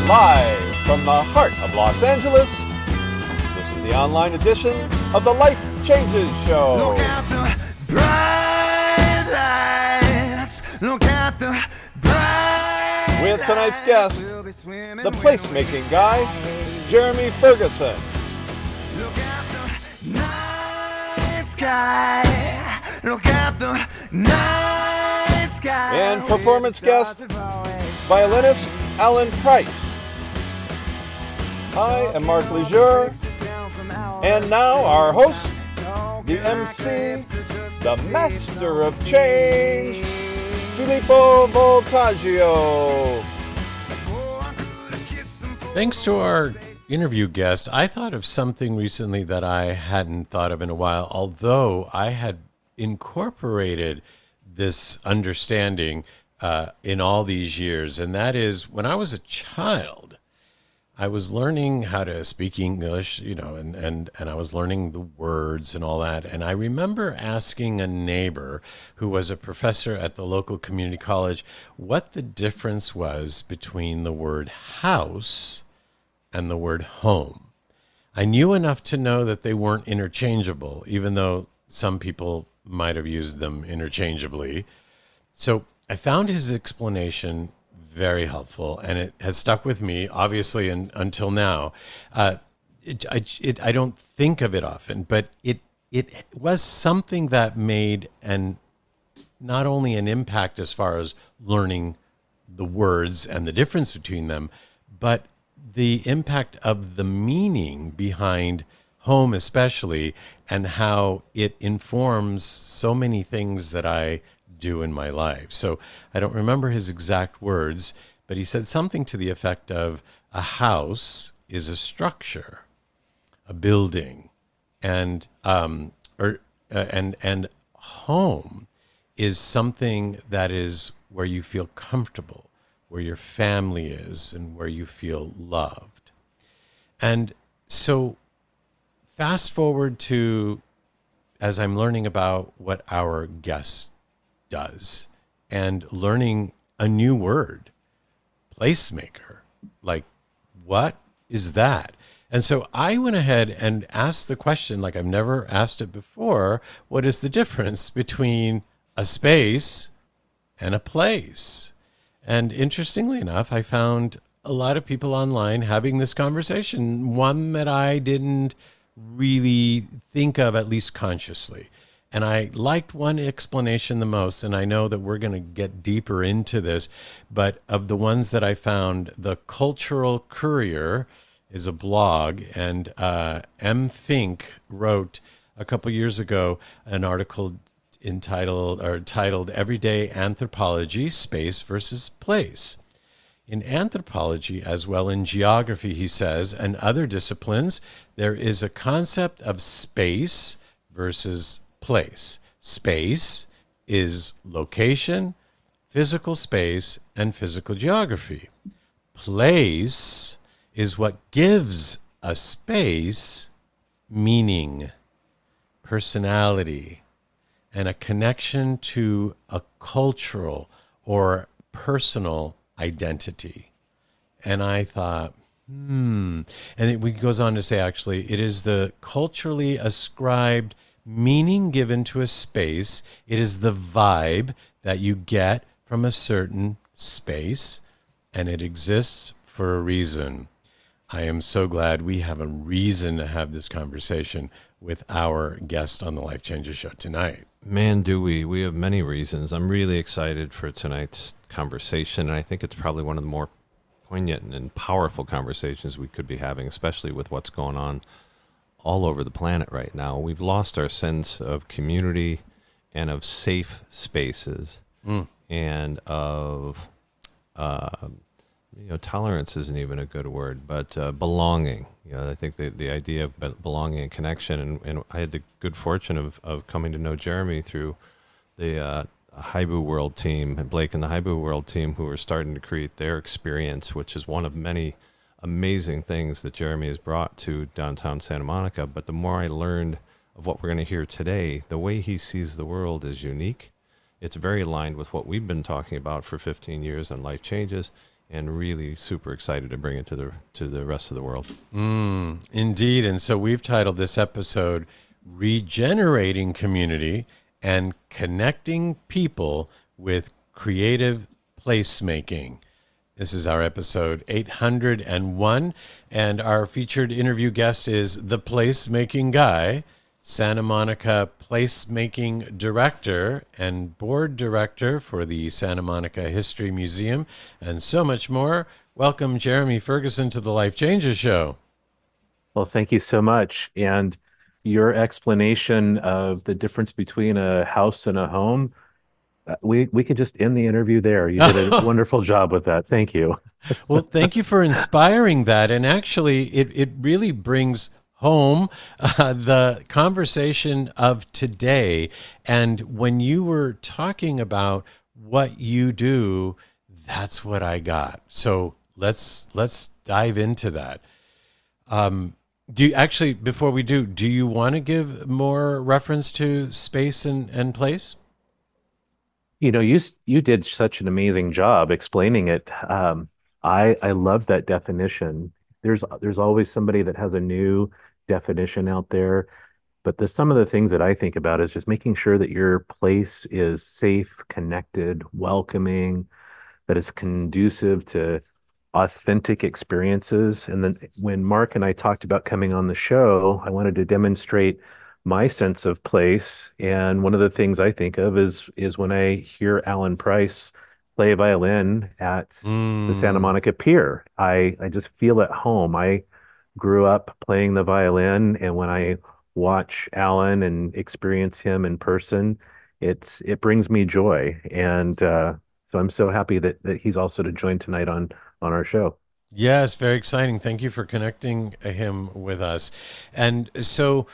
Live from the heart of Los Angeles, this is the online edition of the Life Changes Show. Look at the bright lights. Look at the bright With tonight's guest, the placemaking guy, Jeremy Ferguson. Look at the night sky. Look at the night sky. And performance guest, violinist Alan Price. I am Mark Lejeune, and now our host, the MC, the master of change, Filippo Voltaggio. Thanks to our interview guest, I thought of something recently that I hadn't thought of in a while, although I had incorporated this understanding in all these years, and that is when I was a child, I was learning how to speak English, and I was learning the words and all that. And I remember asking a neighbor who was a professor at the local community college what the difference was between the word house and the word home. I knew enough to know that they weren't interchangeable, even though some people might have used them interchangeably. So I found his explanation very helpful, and it has stuck with me, obviously, until now. I don't think of it often, but it was something that made not only an impact as far as learning the words and the difference between them, but the impact of the meaning behind home especially, and how it informs so many things that I do in my life. So I don't remember his exact words, but he said something to the effect of a house is a structure, a building, and home is something that is where you feel comfortable, where your family is, and where you feel loved. And so fast forward to as I'm learning about what our guest does and learning a new word, placemaker. Like, what is that? And so I went ahead and asked the question, like I've never asked it before, what is the difference between a space and a place? And interestingly enough, I found a lot of people online having this conversation, one that I didn't really think of, at least consciously. And I liked one explanation the most, and I know that we're going to get deeper into this, but of the ones that I found, the Cultural Courier is a blog, and M. Fink wrote a couple years ago an article titled Everyday Anthropology, Space versus Place. In anthropology, as well in geography, he says, and other disciplines, there is a concept of space versus place. Space is location, physical space, and physical geography. Place is what gives a space meaning, personality, and a connection to a cultural or personal identity. And I thought, and it goes on to say, actually, it is the culturally ascribed meaning given to a space. It is the vibe that you get from a certain space, and it exists for a reason. I am so glad we have a reason to have this conversation with our guest on the Life Changes Show tonight. Man, do we. We have many reasons. I'm really excited for tonight's conversation, and I think it's probably one of the more poignant and powerful conversations we could be having, especially with what's going on all over the planet right now. We've lost our sense of community and of safe spaces and of, tolerance isn't even a good word, but belonging. I think the idea of belonging and connection, and I had the good fortune of coming to know Jeremy through the Haibu World team, and Blake and the Haibu World team, who are starting to create their experience, which is one of many amazing things that Jeremy has brought to downtown Santa Monica. But the more I learned of what we're going to hear today, the way he sees the world is unique. It's very aligned with what we've been talking about for 15 years on Life Changes. and really super excited to bring it to the rest of the world. Indeed. And so we've titled this episode Regenerating Community and Connecting People with Creative Placemaking. This is our episode 801, and our featured interview guest is the placemaking guy, Santa Monica placemaking director and board director for the Santa Monica History Museum, and so much more. Welcome, Jeremy Ferguson, to the Life Changes Show. Well, thank you so much. And your explanation of the difference between a house and a home, we could just end the interview there. You did a wonderful job with that. Thank you. Well, thank you for inspiring that. And actually, it really brings home the conversation of today. And when you were talking about what you do, that's what I got. So let's dive into that. Do you actually, before we do you want to give more reference to space and place? You know, you did such an amazing job explaining it. I love that definition. There's always somebody that has a new definition out there, but some of the things that I think about is just making sure that your place is safe, connected, welcoming, that is conducive to authentic experiences. And then when Mark and I talked about coming on the show, I wanted to demonstrate my sense of place. And one of the things I think of is when I hear Alan Price play violin at the Santa Monica Pier. I just feel at home. I grew up playing the violin, and when I watch Alan and experience him in person, it brings me joy. And so I'm so happy that he's also to join tonight on our show. Yes, very exciting. Thank you for connecting him with us. And so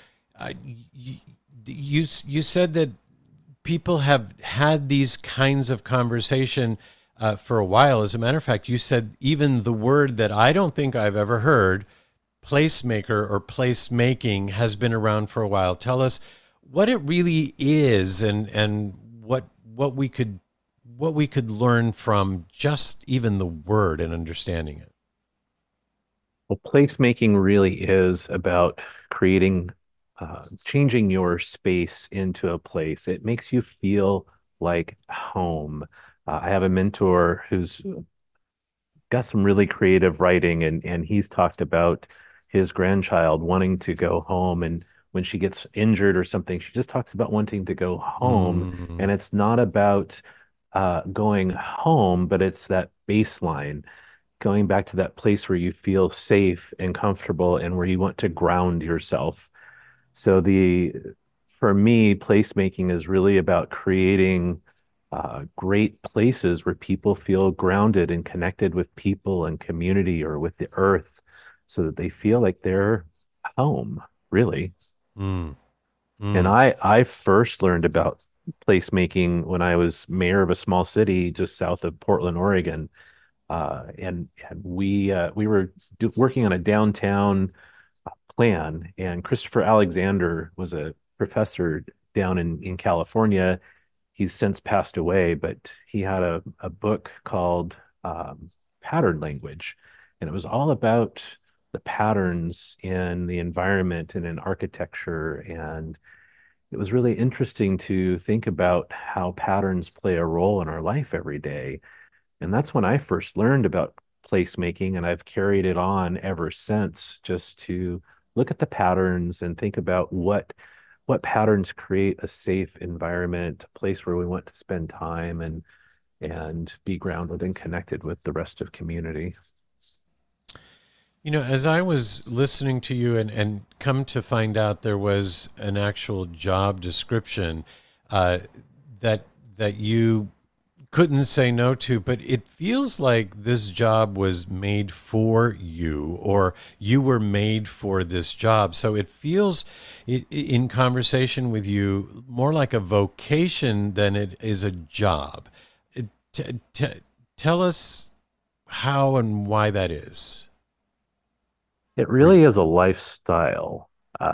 you said that people have had these kinds of conversation for a while. As a matter of fact, you said even the word that I don't think I've ever heard, placemaker or placemaking, has been around for a while. Tell us what it really is and what we could learn from just even the word and understanding it. Well, placemaking really is about creating, changing your space into a place. It makes you feel like home. I have a mentor who's got some really creative writing, and he's talked about his grandchild wanting to go home. And when she gets injured or something, she just talks about wanting to go home. And it's not about going home, but it's that baseline, going back to that place where you feel safe and comfortable and where you want to ground yourself. So for me, placemaking is really about creating great places where people feel grounded and connected with people and community or with the earth, so that they feel like they're home, really. Mm. And I first learned about placemaking when I was mayor of a small city just south of Portland, Oregon. And we were working on a downtown plan, and Christopher Alexander was a professor down in California. He's since passed away, but he had a book called Pattern Language, and it was all about the patterns in the environment and in architecture. And it was really interesting to think about how patterns play a role in our life every day. And that's when I first learned about placemaking, and I've carried it on ever since, just to look at the patterns and think about what patterns create a safe environment, a place where we want to spend time and be grounded and connected with the rest of community. You know, as I was listening to you and come to find out there was an actual job description that you couldn't say no to, but it feels like this job was made for you, or you were made for this job. So it feels, in conversation with you, more like a vocation than it is a job. Tell us how and why that is. It really is a lifestyle.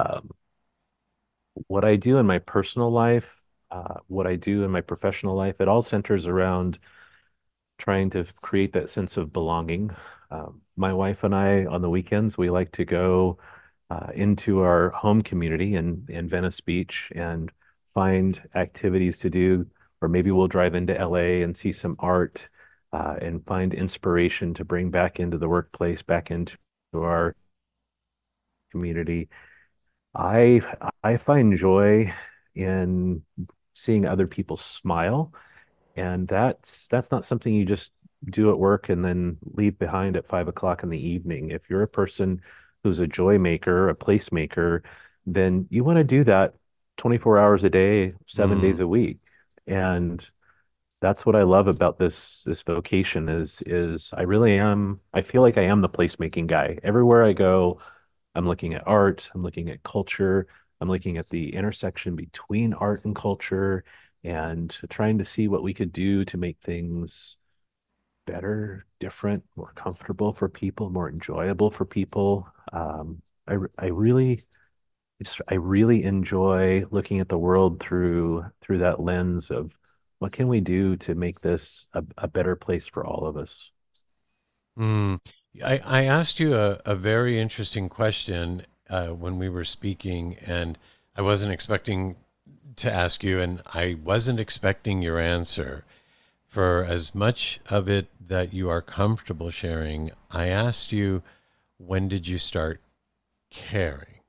What I do in my personal life, what I do in my professional life, it all centers around trying to create that sense of belonging. My wife and I, on the weekends, we like to go into our home community in Venice Beach and find activities to do, or maybe we'll drive into LA and see some art and find inspiration to bring back into the workplace, back into our community. I I find joy in seeing other people smile, and that's not something you just do at work and then leave behind at 5 o'clock in the evening. If you're a person who's a joy maker, a placemaker, then you want to do that 24 hours a day, 7 days Mm. a week. And that's what I love about this vocation is I really am, I feel like I am the placemaking guy. Everywhere I go, I'm looking at art, I'm looking at culture, I'm looking at the intersection between art and culture and trying to see what we could do to make things better, different, more comfortable for people, more enjoyable for people. I really I really enjoy looking at the world through that lens of what can we do to make this a better place for all of us. Mm. I asked you a very interesting question when we were speaking, and I wasn't expecting to ask you, and I wasn't expecting your answer. For as much of it that you are comfortable sharing, I asked you, when did you start caring?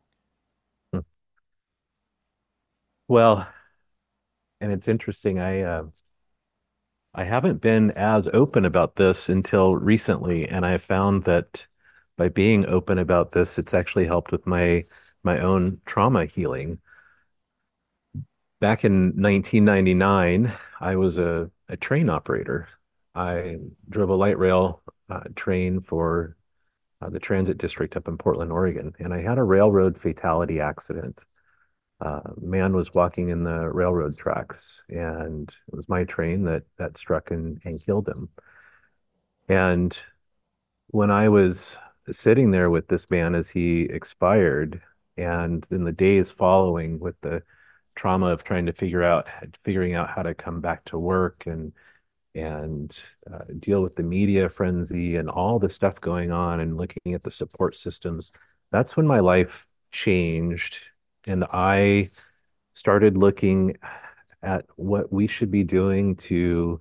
Well, and it's interesting. I haven't been as open about this until recently, and I found that by being open about this, it's actually helped with my own trauma healing. Back in 1999, I was a train operator. I drove a light rail train for the transit district up in Portland, Oregon, and I had a railroad fatality accident. Man was walking in the railroad tracks, and it was my train that struck and killed him. And when I was sitting there with this man as he expired, and in the days following with the trauma of trying to figuring out how to come back to work and deal with the media frenzy and all the stuff going on and looking at the support systems, that's when my life changed. And I started looking at what we should be doing to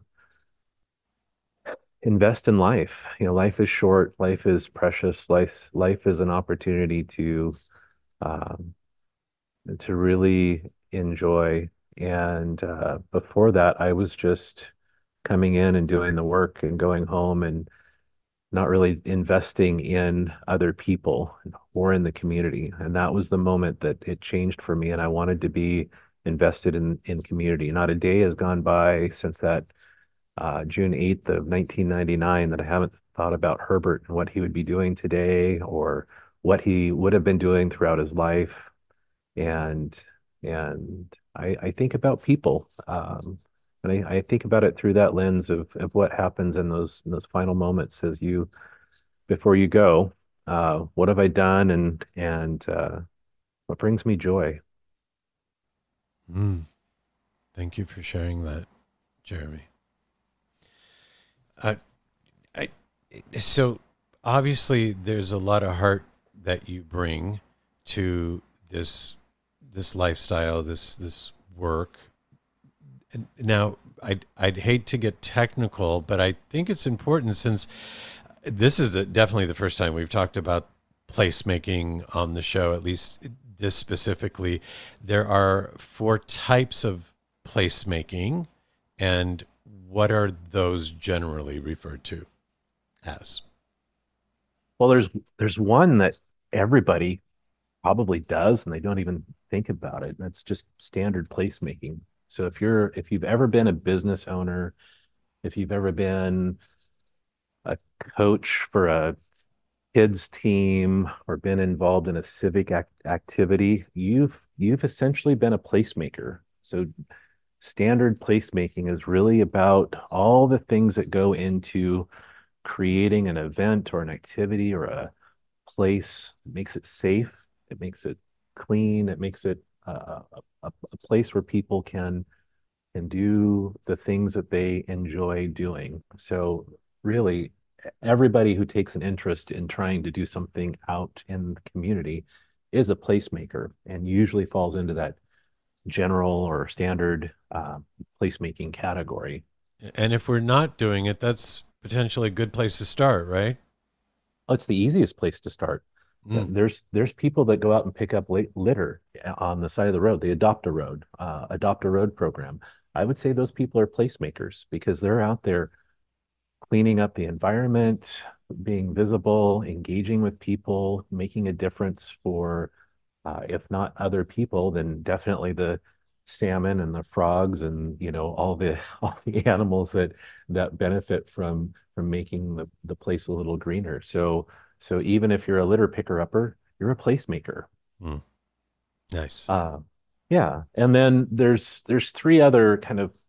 invest in life. Life is short, life is precious, life is an opportunity um, to really enjoy. And before that, I was just coming in and doing the work and going home and not really investing in other people or in the community. And that was the moment that it changed for me. And I wanted to be invested in community. Not a day has gone by since that June 8th of 1999 that I haven't thought about Herbert and what he would be doing today or what he would have been doing throughout his life. And I think about people. And I think about it through that lens of what happens in those final moments as you before you go. What have I done and what brings me joy? Mm. Thank you for sharing that, Jeremy. Uh, I, so obviously there's a lot of heart that you bring to this lifestyle, this work. And now, I'd hate to get technical, but I think it's important since this is definitely the first time we've talked about placemaking on the show, at least this specifically. There are four types of placemaking, and what are those generally referred to as? Well, there's one that everybody probably does, and they don't even think about it. That's just standard placemaking. So if you've ever been a business owner, if you've ever been a coach for a kids team or been involved in a civic activity, you've essentially been a placemaker. So standard placemaking is really about all the things that go into creating an event or an activity or a place. It makes it safe, it makes it clean, it makes it a place where people can and do the things that they enjoy doing. So really, everybody who takes an interest in trying to do something out in the community is a placemaker and usually falls into that general or standard placemaking category. And if we're not doing it, that's potentially a good place to start, right? Oh, it's the easiest place to start. Mm. There's people that go out and pick up litter on the side of the road. They adopt a road program. I would say those people are placemakers because they're out there cleaning up the environment, being visible, engaging with people, making a difference for, if not other people, then definitely the salmon and the frogs and all the all the animals that benefit from making the place a little greener. So even if you're a litter picker upper, you're a placemaker. Mm. Nice. Yeah, and then there's three other kind of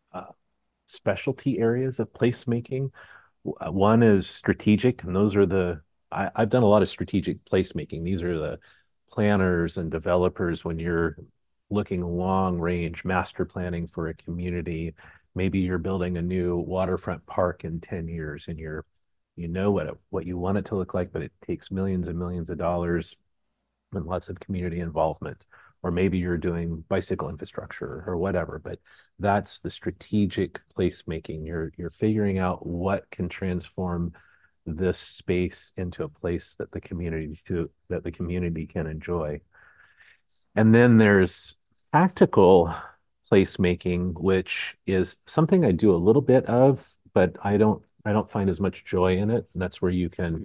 specialty areas of placemaking. One is strategic, and those are I've done a lot of strategic placemaking. These are the planners and developers when you're looking long range master planning for a community. Maybe you're building a new waterfront park in 10 years and you know what you want it to look like, but it takes millions and millions of dollars and lots of community involvement. Or maybe you're doing bicycle infrastructure or whatever, but that's the strategic placemaking. You're figuring out what can transform this space into a place that the community can enjoy. And then there's tactical placemaking, which is something I do a little bit of, but I don't find as much joy in it. And that's where you can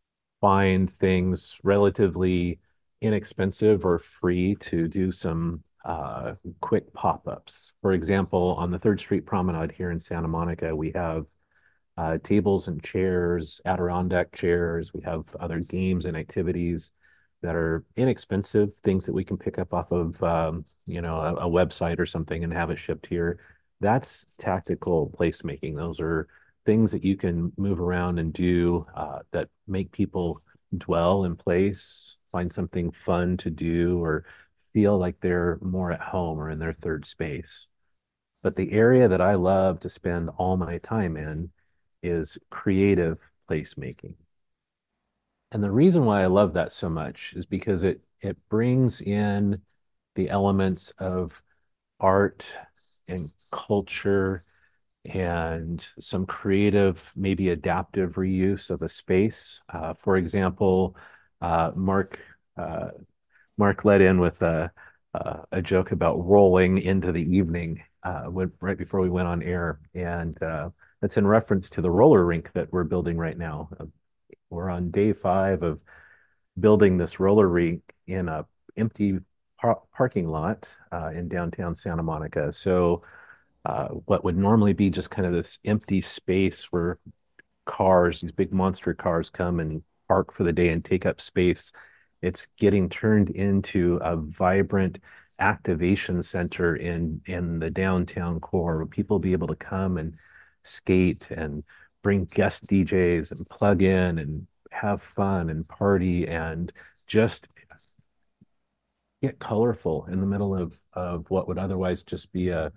find things relatively inexpensive or free to do some quick pop-ups. For example, on the 3rd Street Promenade here in Santa Monica, we have tables and chairs, Adirondack chairs. We have other games and activities that are inexpensive, things that we can pick up off of a website or something and have it shipped here. That's tactical placemaking. Those are things that you can move around and do that make people dwell in place, find something fun to do, or feel like they're more at home or in their third space. But the area that I love to spend all my time in is creative placemaking. And the reason why I love that so much is because it brings in the elements of art and culture and some creative, maybe adaptive reuse of a space. For example, Mark led in with a joke about rolling into the evening right before we went on air, and that's in reference to the roller rink that we're building right now. We're on day 5 of building this roller rink in a empty parking lot in downtown Santa Monica. So what would normally be just kind of this empty space where these big monster cars come and park for the day and take up space, it's getting turned into a vibrant activation center in the downtown core where people will be able to come and skate and bring guest DJs and plug in and have fun and party and just get colorful in the middle of what would otherwise just be an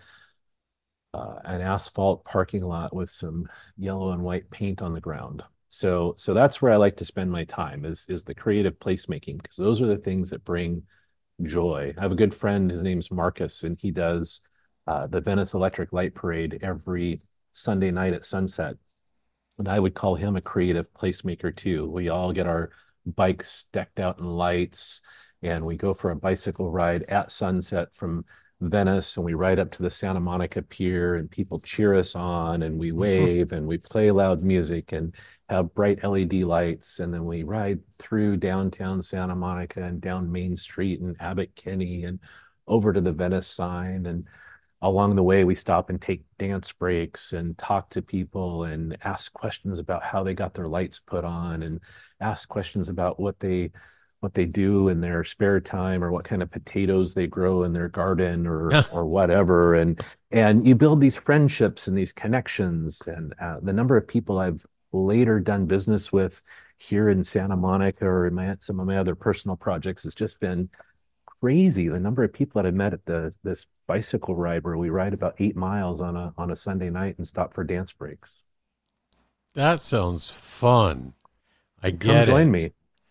asphalt parking lot with some yellow and white paint on the ground. So that's where I like to spend my time is the creative placemaking, because those are the things that bring joy. I have a good friend, his name's Marcus, and he does the Venice Electric Light Parade every Sunday night at sunset. And I would call him a creative placemaker too. We all get our bikes decked out in lights and we go for a bicycle ride at sunset from Venice, and we ride up to the Santa Monica Pier and people cheer us on and we wave and we play loud music and have bright LED lights. And then we ride through downtown Santa Monica and down Main Street and Abbot Kinney and over to the Venice sign. And along the way, we stop and take dance breaks and talk to people and ask questions about how they got their lights put on and ask questions about what they do in their spare time or what kind of potatoes they grow in their garden or whatever. And you build these friendships and these connections. And the number of people I've later done business with here in Santa Monica or in some of my other personal projects has just been crazy the number of people that I met at this bicycle ride where we ride about 8 miles on a Sunday night and stop for dance breaks. That sounds fun. I Come get join it. me.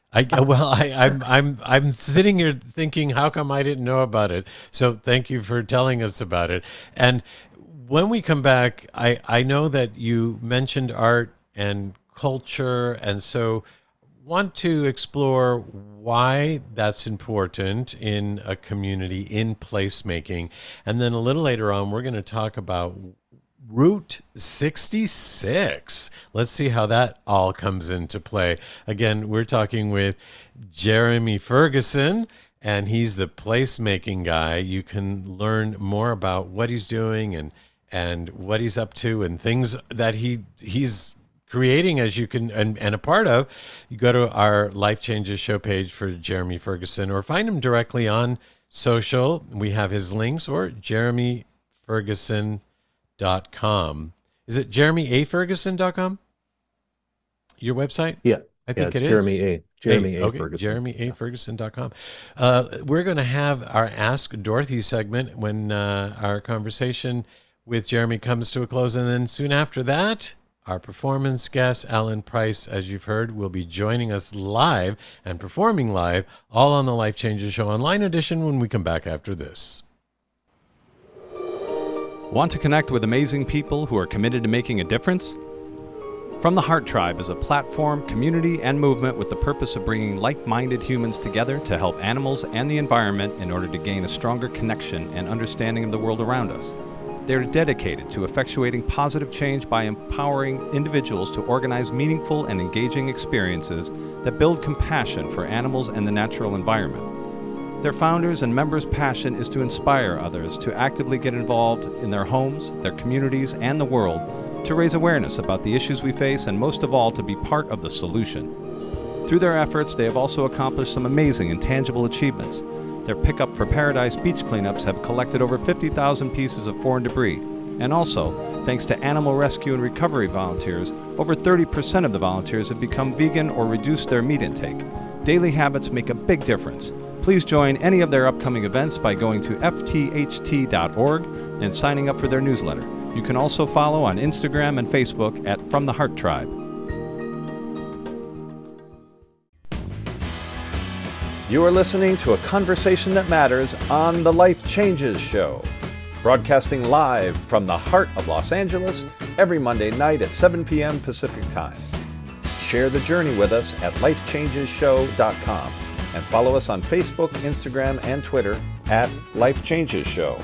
I'm sitting here thinking, how come I didn't know about it? So thank you for telling us about it. And when we come back, I know that you mentioned art and culture, and so want to explore why that's important in a community, in placemaking. And then a little later on, we're going to talk about Route 66. Let's see how that all comes into play. Again, we're talking with Jeremy Ferguson, and he's the placemaking guy. You can learn more about what he's doing and what he's up to and things that he's creating, as you can and a part of. You go to our Life Changes show page for Jeremy Ferguson, or find him directly on social. We have his links, or jeremyferguson.com. Is it jeremyaferguson.com? Your website? Yeah. I think it's it is. Jeremy A. Okay, Ferguson. jeremyaferguson.com. We're going to have our Ask Dorothy segment when our conversation with Jeremy comes to a close. And then soon after that, our performance guest, Alan Price, as you've heard, will be joining us live and performing live, all on the Life Changes Show Online edition when we come back after this. Want to connect with amazing people who are committed to making a difference? From the Heart Tribe is a platform, community, and movement with the purpose of bringing like-minded humans together to help animals and the environment in order to gain a stronger connection and understanding of the world around us. They are dedicated to effectuating positive change by empowering individuals to organize meaningful and engaging experiences that build compassion for animals and the natural environment. Their founders and members' passion is to inspire others to actively get involved in their homes, their communities, and the world, to raise awareness about the issues we face, and most of all, to be part of the solution. Through their efforts, they have also accomplished some amazing and tangible achievements. Their Pickup for Paradise beach cleanups have collected over 50,000 pieces of foreign debris. And also, thanks to animal rescue and recovery volunteers, over 30% of the volunteers have become vegan or reduced their meat intake. Daily habits make a big difference. Please join any of their upcoming events by going to ftht.org and signing up for their newsletter. You can also follow on Instagram and Facebook at From the Heart Tribe. You are listening to a conversation that matters on the Life Changes Show, broadcasting live from the heart of Los Angeles every Monday night at 7 p.m. Pacific Time. Share the journey with us at lifechangeshow.com and follow us on Facebook, Instagram, and Twitter at Life Changes Show.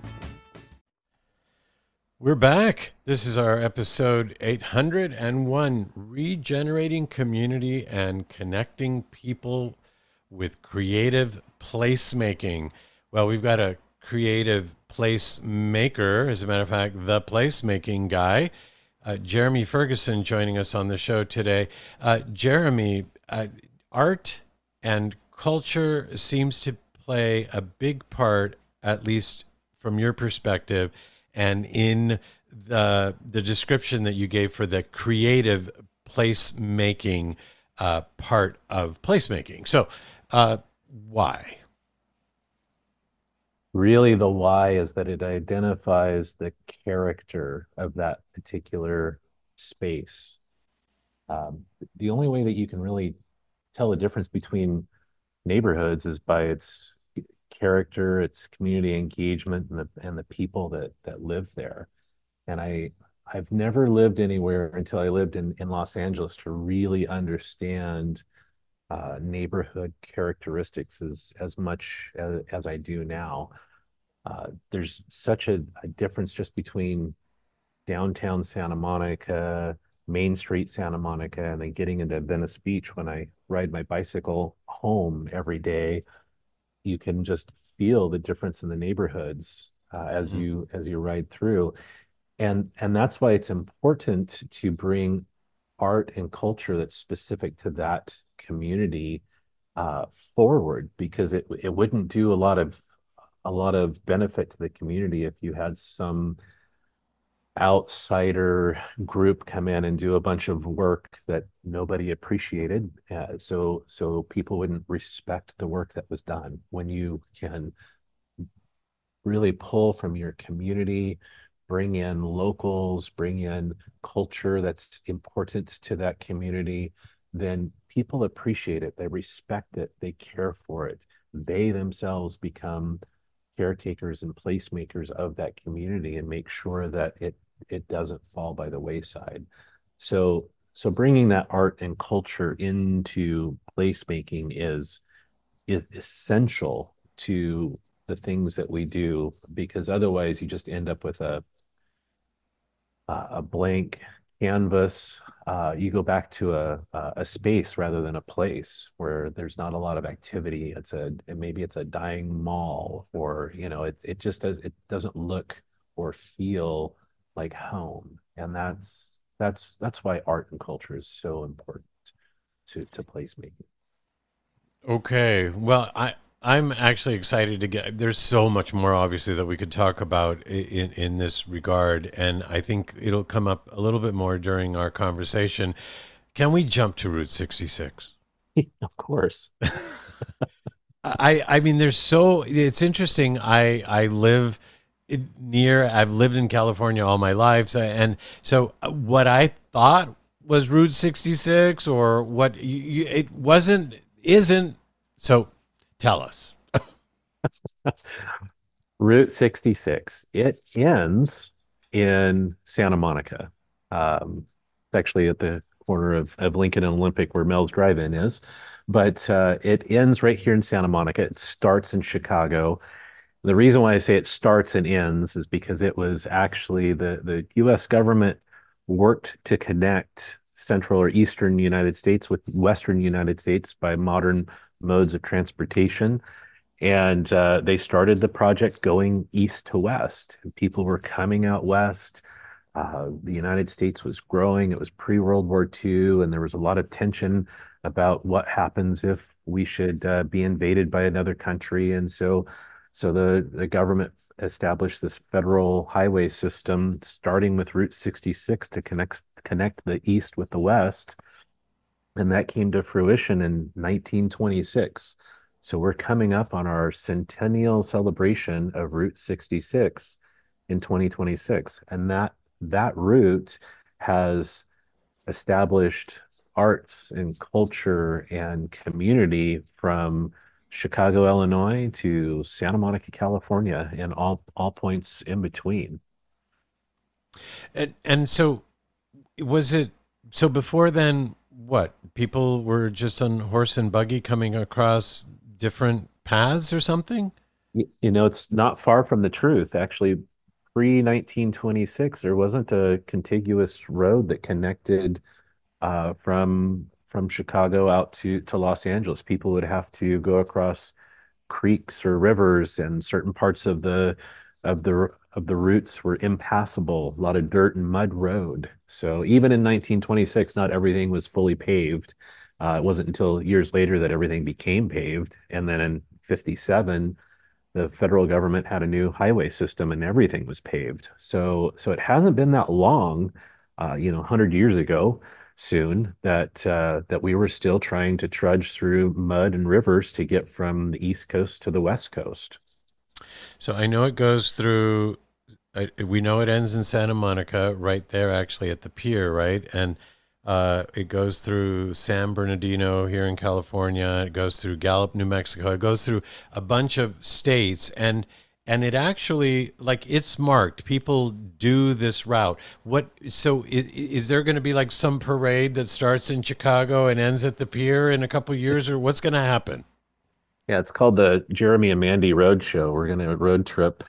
We're back. This is our episode 801, Regenerating Community and Connecting People with Creative Placemaking. Well, we've got a creative placemaker, as a matter of fact, the placemaking guy, Jeremy Ferguson, joining us on the show today. Jeremy, art and culture seems to play a big part, at least from your perspective, and in the description that you gave for the creative placemaking part of placemaking. So, why? Really, the why is that it identifies the character of that particular space. The only way that you can really tell the difference between neighborhoods is by its character, its community engagement, and the people that live there. And I've never lived anywhere until I lived in Los Angeles to really understand neighborhood characteristics as much as I do now. There's such a difference just between downtown Santa Monica, Main Street Santa Monica, and then getting into Venice Beach. When I ride my bicycle home every day, you can just feel the difference in the neighborhoods as you ride through. And that's why it's important to bring art and culture that's specific to that community forward, because it wouldn't do a lot of benefit to the community if you had some outsider group come in and do a bunch of work that nobody appreciated. So people wouldn't respect the work that was done. When you can really pull from your community, bring in locals, bring in culture that's important to that community, then people appreciate it. They respect it. They care for it. They themselves become caretakers and placemakers of that community and make sure that it doesn't fall by the wayside. So bringing that art and culture into placemaking is essential to the things that we do, because otherwise you just end up with a blank canvas. You go back to a space rather than a place where there's not a lot of activity. Maybe it's a dying mall, or it just doesn't look or feel like home. And that's why art and culture is so important to placemaking. Okay. Well, I'm actually excited to get. There's so much more, obviously, that we could talk about in this regard, and I think it'll come up a little bit more during our conversation. Can we jump to Route 66? Of course. I mean, it's interesting. I've lived in California all my life, and so what I thought was Route 66, or what it isn't. So tell us. Route 66. It ends in Santa Monica. It's actually at the corner of Lincoln and Olympic, where Mel's Drive-In is. But it ends right here in Santa Monica. It starts in Chicago. The reason why I say it starts and ends is because it was actually the U.S. government worked to connect central or eastern United States with western United States by modern modes of transportation. And they started the project going east to west. People were coming out west. The United States was growing. It was pre-World War II, and there was a lot of tension about what happens if we should be invaded by another country. And so the government established this federal highway system, starting with Route 66 to connect the east with the west. And that came to fruition in 1926. So we're coming up on our centennial celebration of Route 66 in 2026. And that route has established arts and culture and community from Chicago, Illinois to Santa Monica, California, and all points in between. And so before then, what, people were just on horse and buggy coming across different paths or something? It's not far from the truth. Actually, pre-1926, there wasn't a contiguous road that connected from Chicago out to Los Angeles. People would have to go across creeks or rivers, and certain parts of the routes were impassable, a lot of dirt and mud road. So even in 1926, not everything was fully paved. It wasn't until years later that everything became paved. And then in 57, the federal government had a new highway system and everything was paved. So it hasn't been that long, 100 years ago soon, that we were still trying to trudge through mud and rivers to get from the East Coast to the West Coast. So I know it goes through, we know it ends in Santa Monica, right there actually at the pier, right? And it goes through San Bernardino here in California. It goes through Gallup, New Mexico. It goes through a bunch of states, and it actually, like, it's marked. People do this route. So is there going to be like some parade that starts in Chicago and ends at the pier in a couple of years, or what's going to happen? Yeah, it's called the Jeremy and Mandy Road Show. We're going to road trip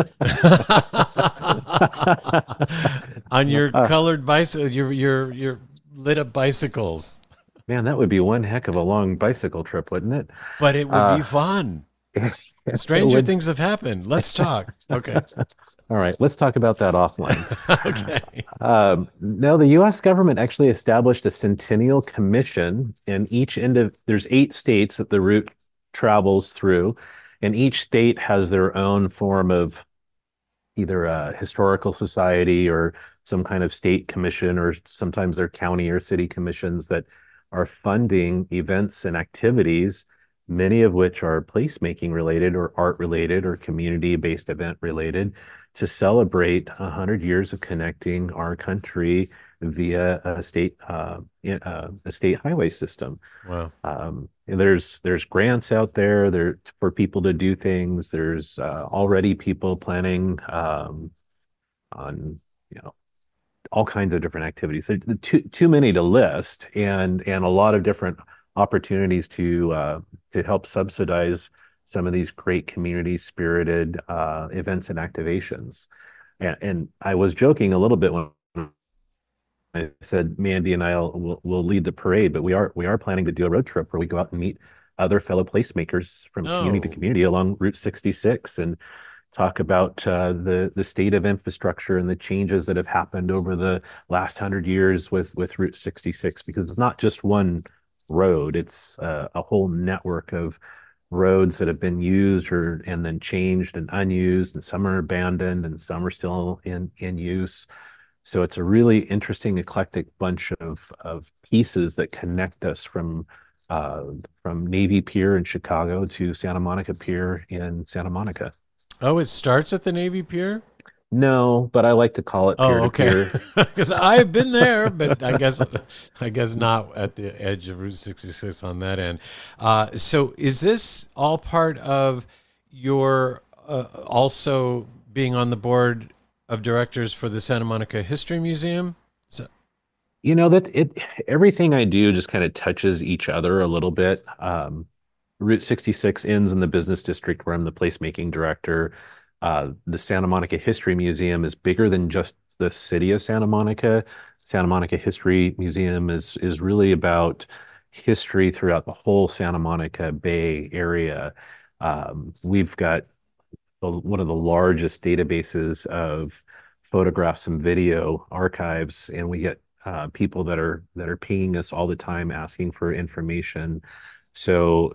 on your colored bicycle, your lit up bicycles. Man, that would be one heck of a long bicycle trip, wouldn't it? But it would be fun. Stranger things have happened. Let's talk. Okay. All right, let's talk about that offline. Okay. No, the U.S. government actually established a Centennial Commission in each there's 8 states that the route travels through, and each state has their own form of either a historical society or some kind of state commission, or sometimes they're county or city commissions that are funding events and activities, many of which are placemaking related or art related or community-based event related, to celebrate 100 years of connecting our country via a state highway system. Wow. And there's grants out there for people to do things. There's already people planning on all kinds of different activities. Too many to list, and a lot of different opportunities to help subsidize some of these great community spirited events and activations. And I was joking a little bit when I said Mandy and I will lead the parade, but we are planning to do a road trip where we go out and meet other fellow placemakers from community to community along Route 66 and talk about the state of infrastructure and the changes that have happened over the last 100 years with Route 66, because it's not just one road, it's a whole network of roads that have been used and then changed and unused, and some are abandoned and some are still in use. So it's a really interesting, eclectic bunch of pieces that connect us from Navy Pier in Chicago to Santa Monica Pier in Santa Monica. Oh, it starts at the Navy Pier? No, but I like to call it pier to pier. Because I've been there, but I guess not at the edge of Route 66 on that end. So is this all part of your also being on the board of directors for the Santa Monica History Museum? So, everything I do just kind of touches each other a little bit. Route 66 ends in the business district where I'm the placemaking director. The Santa Monica History Museum is bigger than just the city of Santa Monica. Santa Monica History Museum is really about history throughout the whole Santa Monica Bay area. We've got one of the largest databases of photographs and video archives, and we get people that are pinging us all the time asking for information. So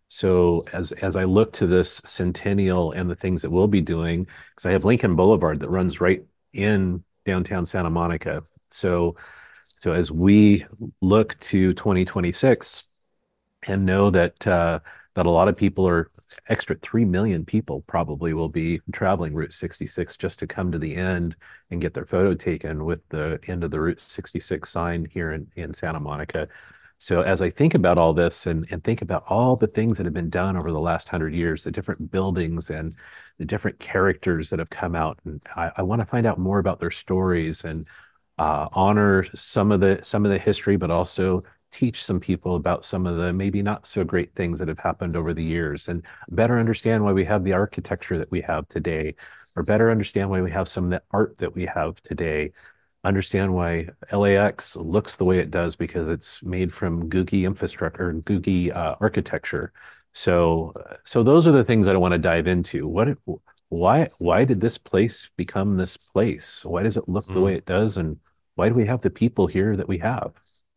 as I look to this centennial and the things that we'll be doing, because I have Lincoln Boulevard that runs right in downtown Santa Monica. So as we look to 2026 and know that a lot of people extra 3 million people probably will be traveling Route 66 just to come to the end and get their photo taken with the end of the Route 66 sign here in Santa Monica. So as I think about all this and think about all the things that have been done over the last 100 years, the different buildings and the different characters that have come out, and I want to find out more about their stories and honor some of the history, but also teach some people about some of the maybe not so great things that have happened over the years, and better understand why we have the architecture that we have today, or better understand why we have some of the art that we have today. Understand why LAX looks the way it does, because it's made from googie infrastructure, googie architecture. So those are the things that I want to dive into. Why did this place become this place? Why does it look the way it does? And why do we have the people here that we have?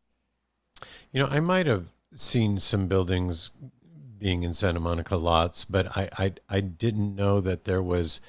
I might have seen some buildings being in Santa Monica lots, but I didn't know that there was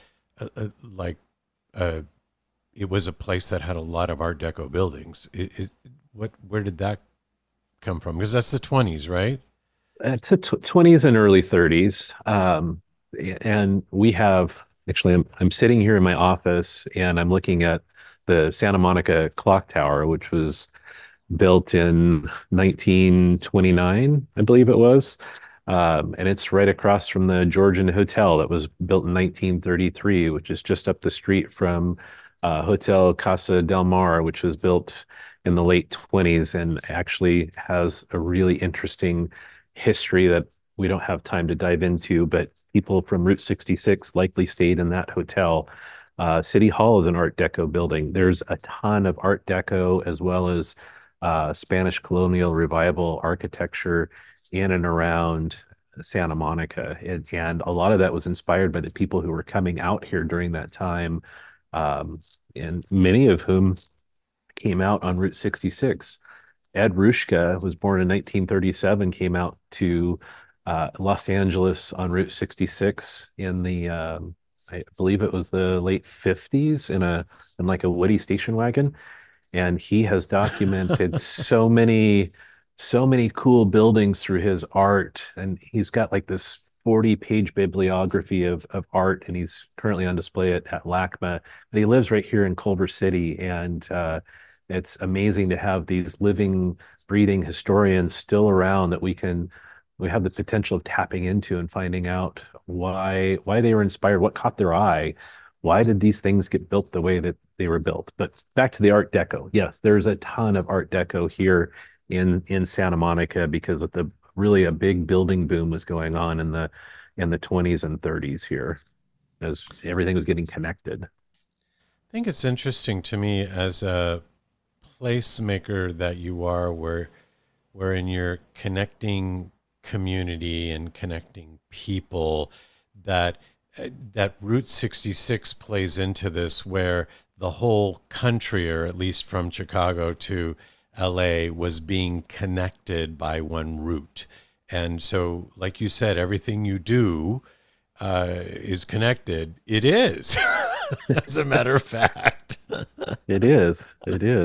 it was a place that had a lot of Art Deco buildings. Where did that come from? Because that's the 20s, right? It's the 20s and early 30s. And we have, actually, I'm sitting here in my office and I'm looking at the Santa Monica Clock Tower, which was built in 1929, I believe it was. And it's right across from the Georgian Hotel that was built in 1933, which is just up the street from Hotel Casa del Mar, which was built in the late 20s and actually has a really interesting history that we don't have time to dive into, but people from Route 66 likely stayed in that hotel. City Hall is an Art Deco building. There's a ton of Art Deco as well as Spanish colonial revival architecture in and around Santa Monica. And a lot of that was inspired by the people who were coming out here during that time, and many of whom came out on Route 66. Ed Rushka was born in 1937, came out to Los Angeles on Route 66 in the I believe it was the late 50s in like a Woody station wagon, and he has documented so many cool buildings through his art, and he's got like this 40-page bibliography of art, and he's currently on display at LACMA. And he lives right here in Culver City, and it's amazing to have these living, breathing historians still around that we have the potential of tapping into and finding out why they were inspired, what caught their eye, why did these things get built the way that they were built. But back to the Art Deco. Yes, there's a ton of Art Deco here in Santa Monica because of the really a big building boom was going on in the 20s and 30s here as everything was getting connected. I think it's interesting to me as a placemaker that you are, wherein you're connecting community and connecting people, that Route 66 plays into this, where the whole country, or at least from Chicago to LA, was being connected by one route. And so, like you said, everything you do is connected. It is, as a matter of fact. It is.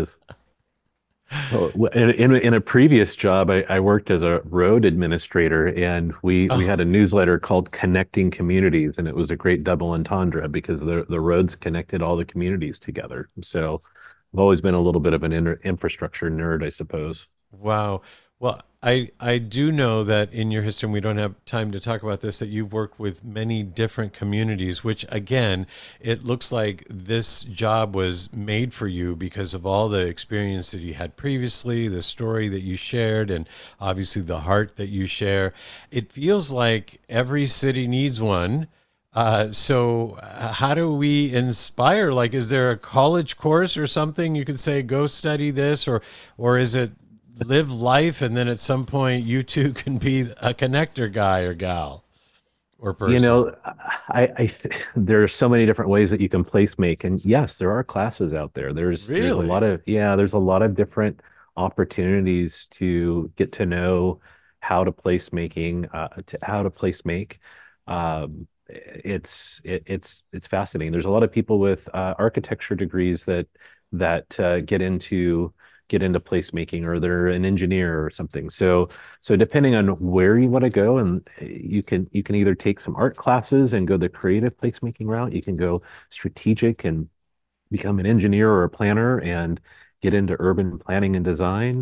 Well, in a previous job, I worked as a road administrator, and we had a newsletter called Connecting Communities, and it was a great double entendre because the roads connected all the communities together. So I've always been a little bit of an infrastructure nerd, I suppose. Wow. Well, I do know that in your history, and we don't have time to talk about this, that you've worked with many different communities, which again, it looks like this job was made for you because of all the experience that you had previously, the story that you shared, and obviously the heart that you share. It feels like every city needs one. So how do we inspire? Like, is there a college course or something you could say, go study this, or is it live life, and then at some point you too can be a connector guy or gal or person? You know, there are so many different ways that you can place make, and yes, there are classes out there. There's a lot of there's a lot of different opportunities to get to know how to place making, how to place make. It's fascinating. There's a lot of people with architecture degrees that get into placemaking, or they're an engineer or something. So depending on where you want to go, and you can either take some art classes and go the creative placemaking route. You can go strategic and become an engineer or a planner and get into urban planning and design.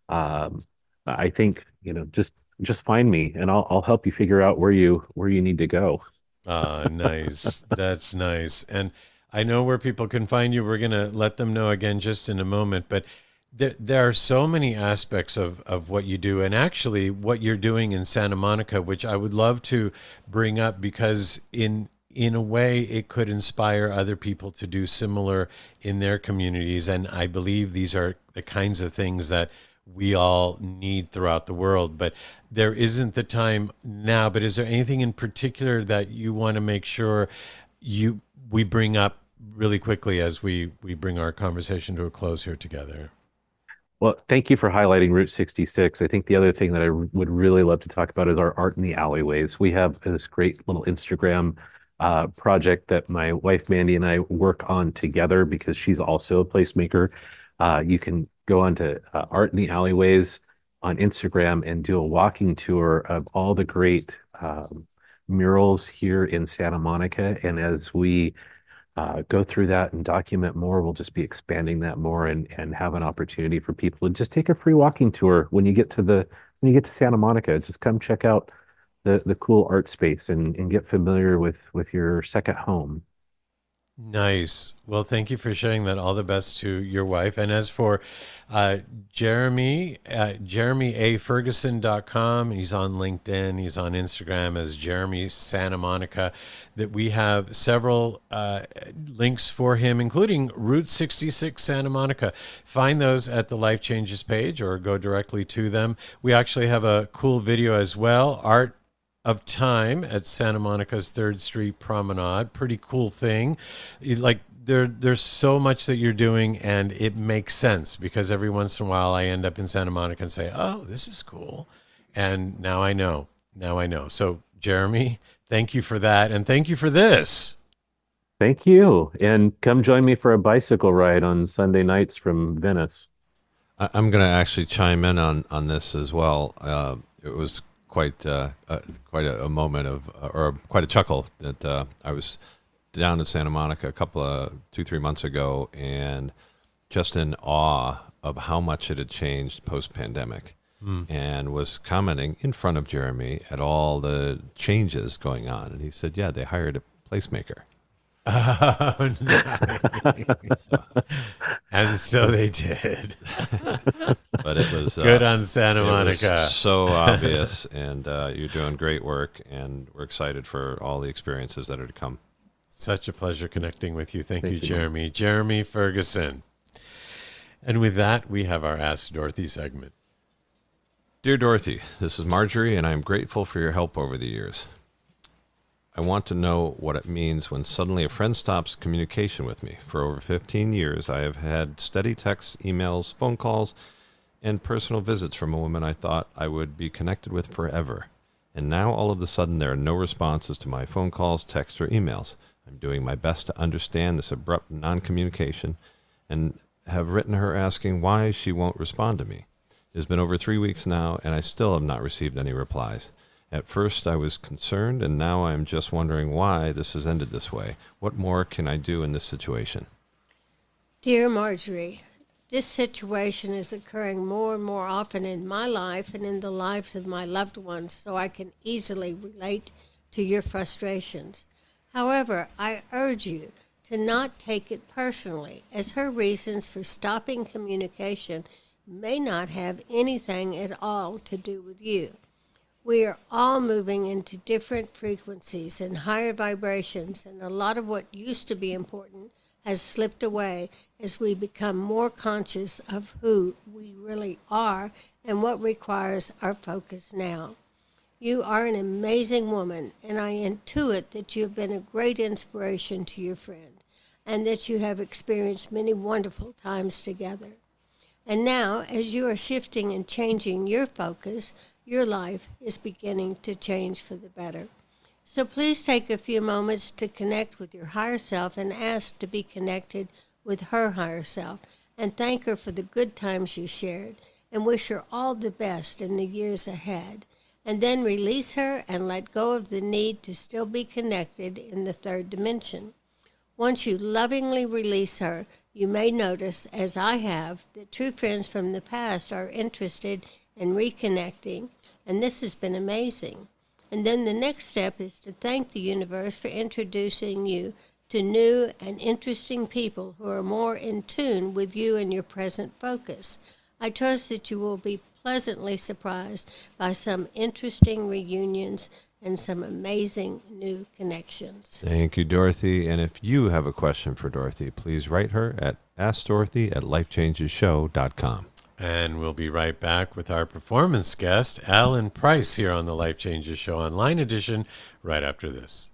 I think, just find me and I'll help you figure out where you need to go. Nice. That's nice. And I know where people can find you. We're going to let them know again just in a moment, but there are so many aspects of what you do, and actually what you're doing in Santa Monica, which I would love to bring up, because in a way it could inspire other people to do similar in their communities. And I believe these are the kinds of things that we all need throughout the world. But there isn't the time now. But is there anything in particular that you want to make sure we bring up really quickly as we bring our conversation to a close here together? Well, thank you for highlighting Route 66. I think the other thing that I would really love to talk about is our art in the alleyways. We have this great little Instagram project that my wife Mandy and I work on together because she's also a placemaker. You can go on to Art in the Alleyways on Instagram and do a walking tour of all the great murals here in Santa Monica. And as we go through that and document more, we'll just be expanding that more and have an opportunity for people to just take a free walking tour when you get to Santa Monica. Just come check out the cool art space and get familiar with your second home. Nice. Well, thank you for sharing that. All the best to your wife. And as for Jeremy, JeremyAFerguson.com, he's on LinkedIn, he's on Instagram as Jeremy Santa Monica, that we have several links for him, including Route 66 Santa Monica. Find those at the Life Changes page or go directly to them. We actually have a cool video as well, Art of Time at Santa Monica's 3rd Street Promenade. Pretty cool thing. There's so much that you're doing, and it makes sense because every once in a while I end up in Santa Monica and say, oh, this is cool. And now I know. So Jeremy, thank you for that. And thank you for this. Thank you. And come join me for a bicycle ride on Sunday nights from Venice. I'm going to actually chime in on this as well. It was quite a moment of, or quite a chuckle that I was down in Santa Monica 2-3 months ago, and just in awe of how much it had changed post-pandemic, and was commenting in front of Jeremy at all the changes going on. And he said, yeah, they hired a placemaker. Oh, nice. And so they did. But it was good on Santa Monica. It was so obvious, and you're doing great work, and we're excited for all the experiences that are to come. Such a pleasure connecting with you. Thank you, Jeremy. Jeremy Ferguson. And with that, we have our Ask Dorothy segment. Dear Dorothy, this is Marjorie, and I am grateful for your help over the years. I want to know what it means when suddenly a friend stops communication with me. For over 15 years, I have had steady texts, emails, phone calls, and personal visits from a woman I thought I would be connected with forever. And now, all of a sudden, there are no responses to my phone calls, texts, or emails. I'm doing my best to understand this abrupt non-communication and have written her asking why she won't respond to me. It has been over 3 weeks now, and I still have not received any replies. At first, I was concerned, and now I am just wondering why this has ended this way. What more can I do in this situation? Dear Marjorie, this situation is occurring more and more often in my life and in the lives of my loved ones, so I can easily relate to your frustrations. However, I urge you to not take it personally, as her reasons for stopping communication may not have anything at all to do with you. We are all moving into different frequencies and higher vibrations, and a lot of what used to be important has slipped away as we become more conscious of who we really are and what requires our focus now. You are an amazing woman, and I intuit that you have been a great inspiration to your friend and that you have experienced many wonderful times together. And now, as you are shifting and changing your focus, your life is beginning to change for the better. So please take a few moments to connect with your higher self and ask to be connected with her higher self, and thank her for the good times you shared, and wish her all the best in the years ahead. And then release her and let go of the need to still be connected in the third dimension. Once you lovingly release her, you may notice, as I have, that true friends from the past are interested in reconnecting, and this has been amazing. And then the next step is to thank the universe for introducing you to new and interesting people who are more in tune with you and your present focus. I trust that you will be pleasantly surprised by some interesting reunions and some amazing new connections. Thank you, Dorothy. And if you have a question for Dorothy, please write her at AskDorothy@LifeChangesShow.com. And we'll be right back with our performance guest, Alan Price, here on the Life Changes Show Online Edition, right after this.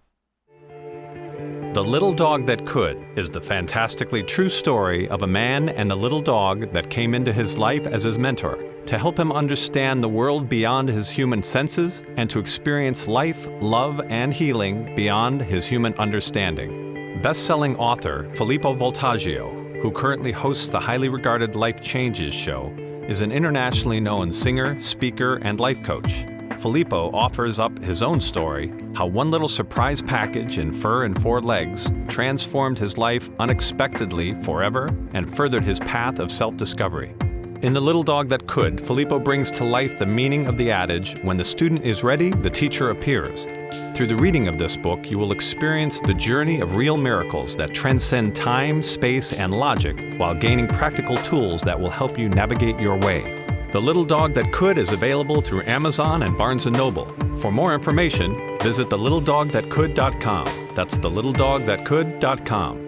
The Little Dog That Could is the fantastically true story of a man and a little dog that came into his life as his mentor to help him understand the world beyond his human senses and to experience life, love, and healing beyond his human understanding. Best-selling author Filippo Voltaggio, who currently hosts the highly regarded Life Changes Show, is an internationally known singer, speaker, and life coach. Filippo offers up his own story, how one little surprise package in fur and 4 legs transformed his life unexpectedly forever and furthered his path of self-discovery. In The Little Dog That Could, Filippo brings to life the meaning of the adage, when the student is ready, the teacher appears. Through the reading of this book, you will experience the journey of real miracles that transcend time, space, and logic while gaining practical tools that will help you navigate your way. The Little Dog That Could is available through Amazon and Barnes & Noble. For more information, visit thelittledogthatcould.com. That's thelittledogthatcould.com.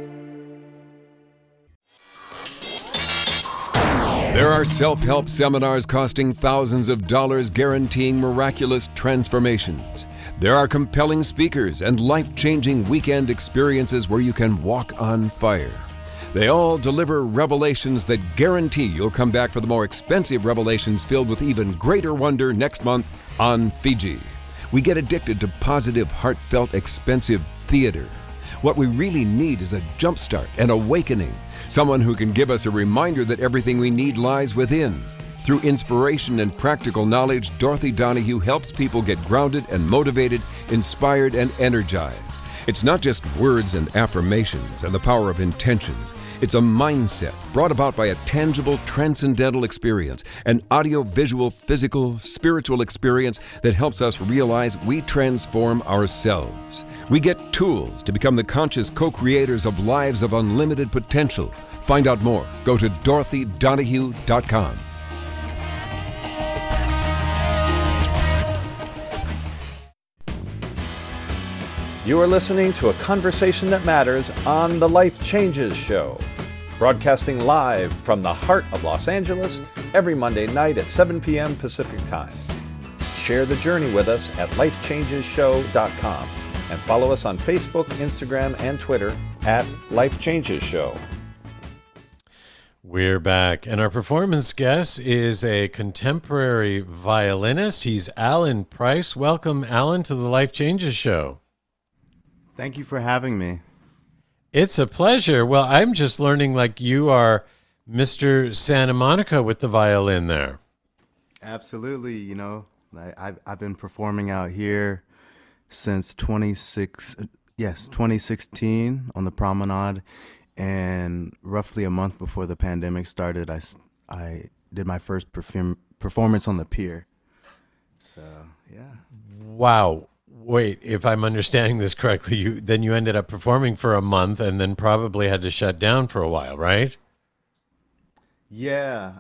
There are self-help seminars costing thousands of dollars guaranteeing miraculous transformations. There are compelling speakers and life-changing weekend experiences where you can walk on fire. They all deliver revelations that guarantee you'll come back for the more expensive revelations filled with even greater wonder next month on Fiji. We get addicted to positive, heartfelt, expensive theater. What we really need is a jumpstart, an awakening, someone who can give us a reminder that everything we need lies within. Through inspiration and practical knowledge, Dorothy Donahue helps people get grounded and motivated, inspired and energized. It's not just words and affirmations and the power of intention. It's a mindset brought about by a tangible, transcendental experience, an audio-visual, physical, spiritual experience that helps us realize we transform ourselves. We get tools to become the conscious co-creators of lives of unlimited potential. Find out more. Go to DorothyDonahue.com. You are listening to a conversation that matters on The Life Changes Show, broadcasting live from the heart of Los Angeles every Monday night at 7 p.m. Pacific Time. Share the journey with us at lifechangeshow.com and follow us on Facebook, Instagram, and Twitter at Life Changes Show. We're back, and our performance guest is a contemporary violinist. He's Alan Price. Welcome, Alan, to the Life Changes Show. Thank you for having me. It's a pleasure. Well, I'm just learning like you are Mr. Santa Monica with the violin there. Absolutely. You know, I've been performing out here since 2016 on the Promenade, and roughly a month before the pandemic started, I did my first performance on the pier. So, yeah. Wow. Wait, if I'm understanding this correctly, you ended up performing for a month and then probably had to shut down for a while, right? Yeah.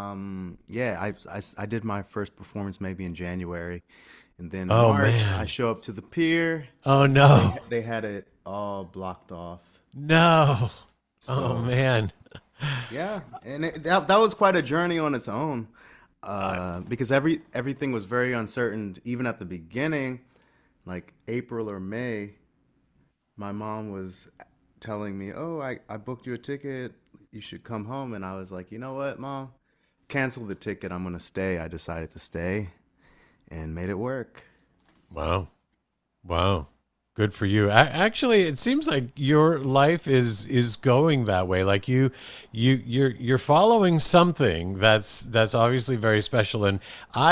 I did my first performance maybe in January, and then March man. I show up to the pier. Oh no. They had it all blocked off. No. So, oh man. Yeah, and that was quite a journey on its own, because everything was very uncertain even at the beginning. Like April or May, my mom was telling me, "Oh, I booked you a ticket. You should come home." And I was like, "You know what, Mom? Cancel the ticket. I'm going to stay." I decided to stay and made it work. Wow. Good for you. Actually, it seems like your life is going that way. Like you're following something that's obviously very special. And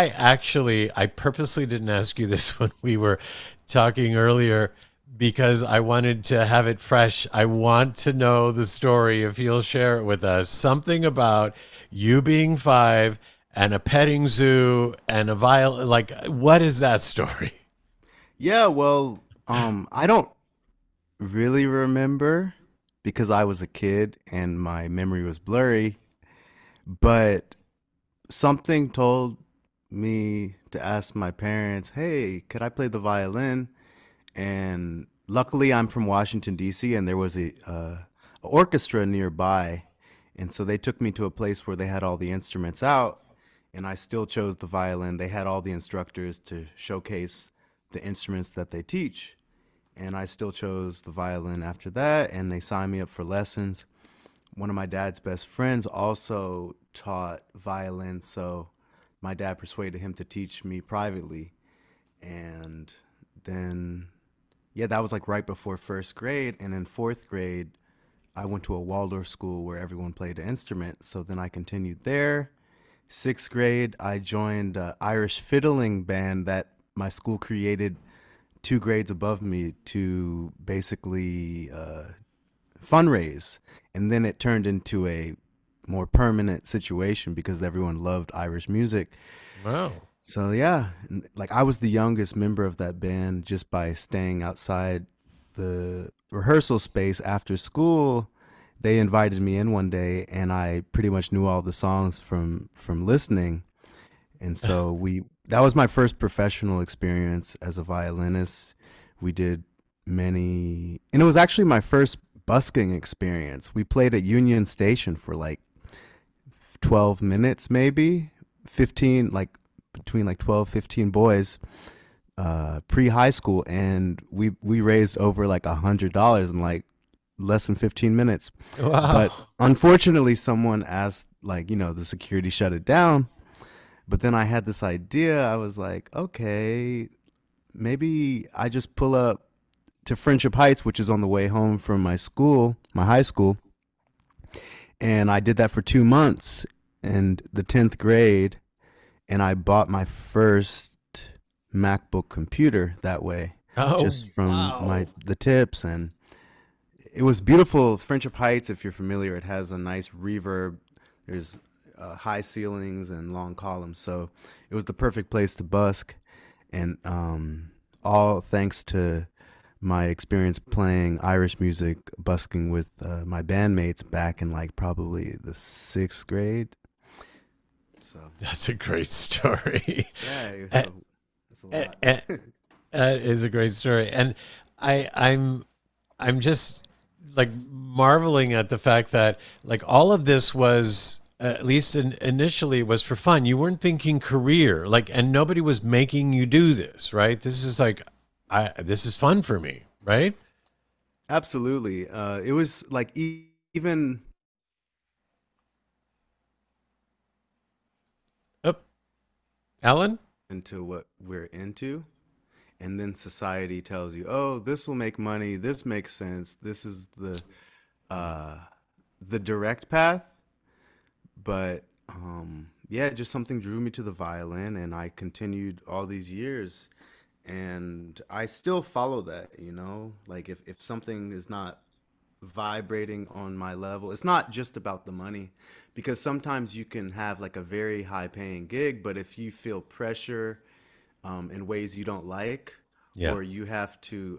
I purposely didn't ask you this when we were talking earlier because I wanted to have it fresh. I want to know the story if you'll share it with us. Something about you being 5 and a petting zoo and a violin. Like, what is that story? Yeah, well, I don't really remember because I was a kid and my memory was blurry, but something told me to ask my parents, "Hey, could I play the violin?" And luckily I'm from Washington, D.C., and there was a orchestra nearby, and so they took me to a place where they had all the instruments out, and I still chose the violin. They had all the instructors to showcase the instruments that they teach, and I still chose the violin after that, and they signed me up for lessons. One of my dad's best friends also taught violin, so my dad persuaded him to teach me privately. And then, yeah, that was like right before first grade, and in fourth grade I went to a Waldorf school where everyone played an instrument, so then I continued there. Sixth grade I joined an Irish fiddling band that my school created 2 grades above me to basically fundraise. And then it turned into a more permanent situation because everyone loved Irish music. Wow. So yeah, like I was the youngest member of that band just by staying outside the rehearsal space after school. They invited me in one day and I pretty much knew all the songs from listening. And so that was my first professional experience as a violinist. We did many, and it was actually my first busking experience. We played at Union Station for like 12 minutes, maybe 15, like between like 12, 15 boys, pre-high school. And we raised over like $100 in like less than 15 minutes. Wow. But unfortunately someone asked, like, the security shut it down. But then I had this idea. I was like, okay, maybe I just pull up to Friendship Heights, which is on the way home from my school, my high school. And I did that for 2 months in the 10th grade. And I bought my first MacBook computer that way, just from the tips. And it was beautiful. Friendship Heights, if you're familiar, it has a nice reverb. There's high ceilings and long columns. So it was the perfect place to busk. And all thanks to my experience playing Irish music, busking with my bandmates back in like probably the 6th grade. So That's a great story. yeah, it's a lot. That is a great story, and I'm just like marveling at the fact that like all of this was at least initially was for fun. You weren't thinking career, like, and nobody was making you do this, right? This is like, this is fun for me, right? Absolutely. It was like even Alan? into what we're into, and then society tells you, oh, this will make money, this makes sense, this is the direct path. But yeah, just something drew me to the violin, and I continued all these years, and I still follow that, like if something is not vibrating on my level, it's not just about the money, because sometimes you can have like a very high paying gig, but if you feel pressure in ways you don't like, or you have to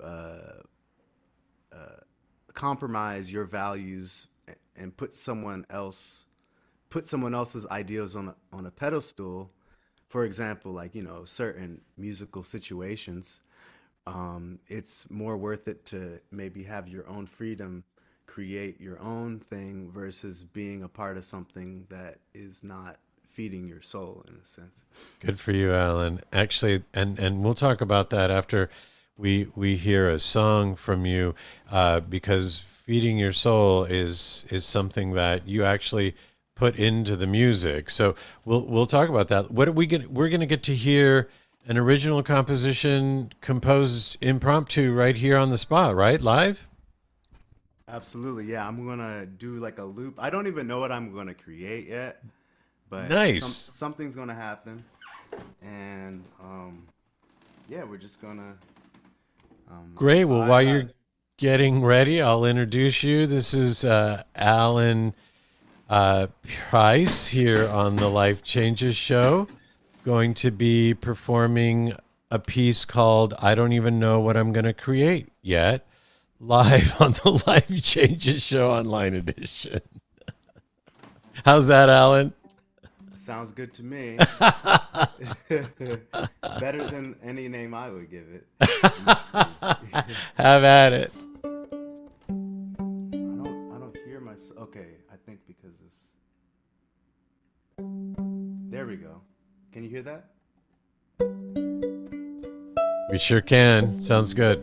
compromise your values and put someone else's ideas on a pedestal, for example, like certain musical situations, it's more worth it to maybe have your own freedom, create your own thing versus being a part of something that is not feeding your soul, in a sense. Good for you, Alan. Actually, and we'll talk about that after we hear a song from you, because feeding your soul is something that you actually put into the music. So we'll talk about that. What are we're going to get to hear an original composition composed impromptu right here on the spot, right? Live? Absolutely, yeah. I'm gonna do like a loop. I don't even know what I'm gonna create yet, but nice. Something's gonna happen, and yeah, we're just gonna. Great. Well, while you're getting ready, I'll introduce you. This is Alan Price here on the Life Changes Show, going to be performing a piece called "I Don't Even Know What I'm Gonna Create Yet," live on the Life Changes Show Online Edition. How's that, Alan? Sounds good to me. Better than any name I would give it. Have at it. I don't hear myself. Okay, I think because this. There we go. Can you hear that? We sure can. Sounds good.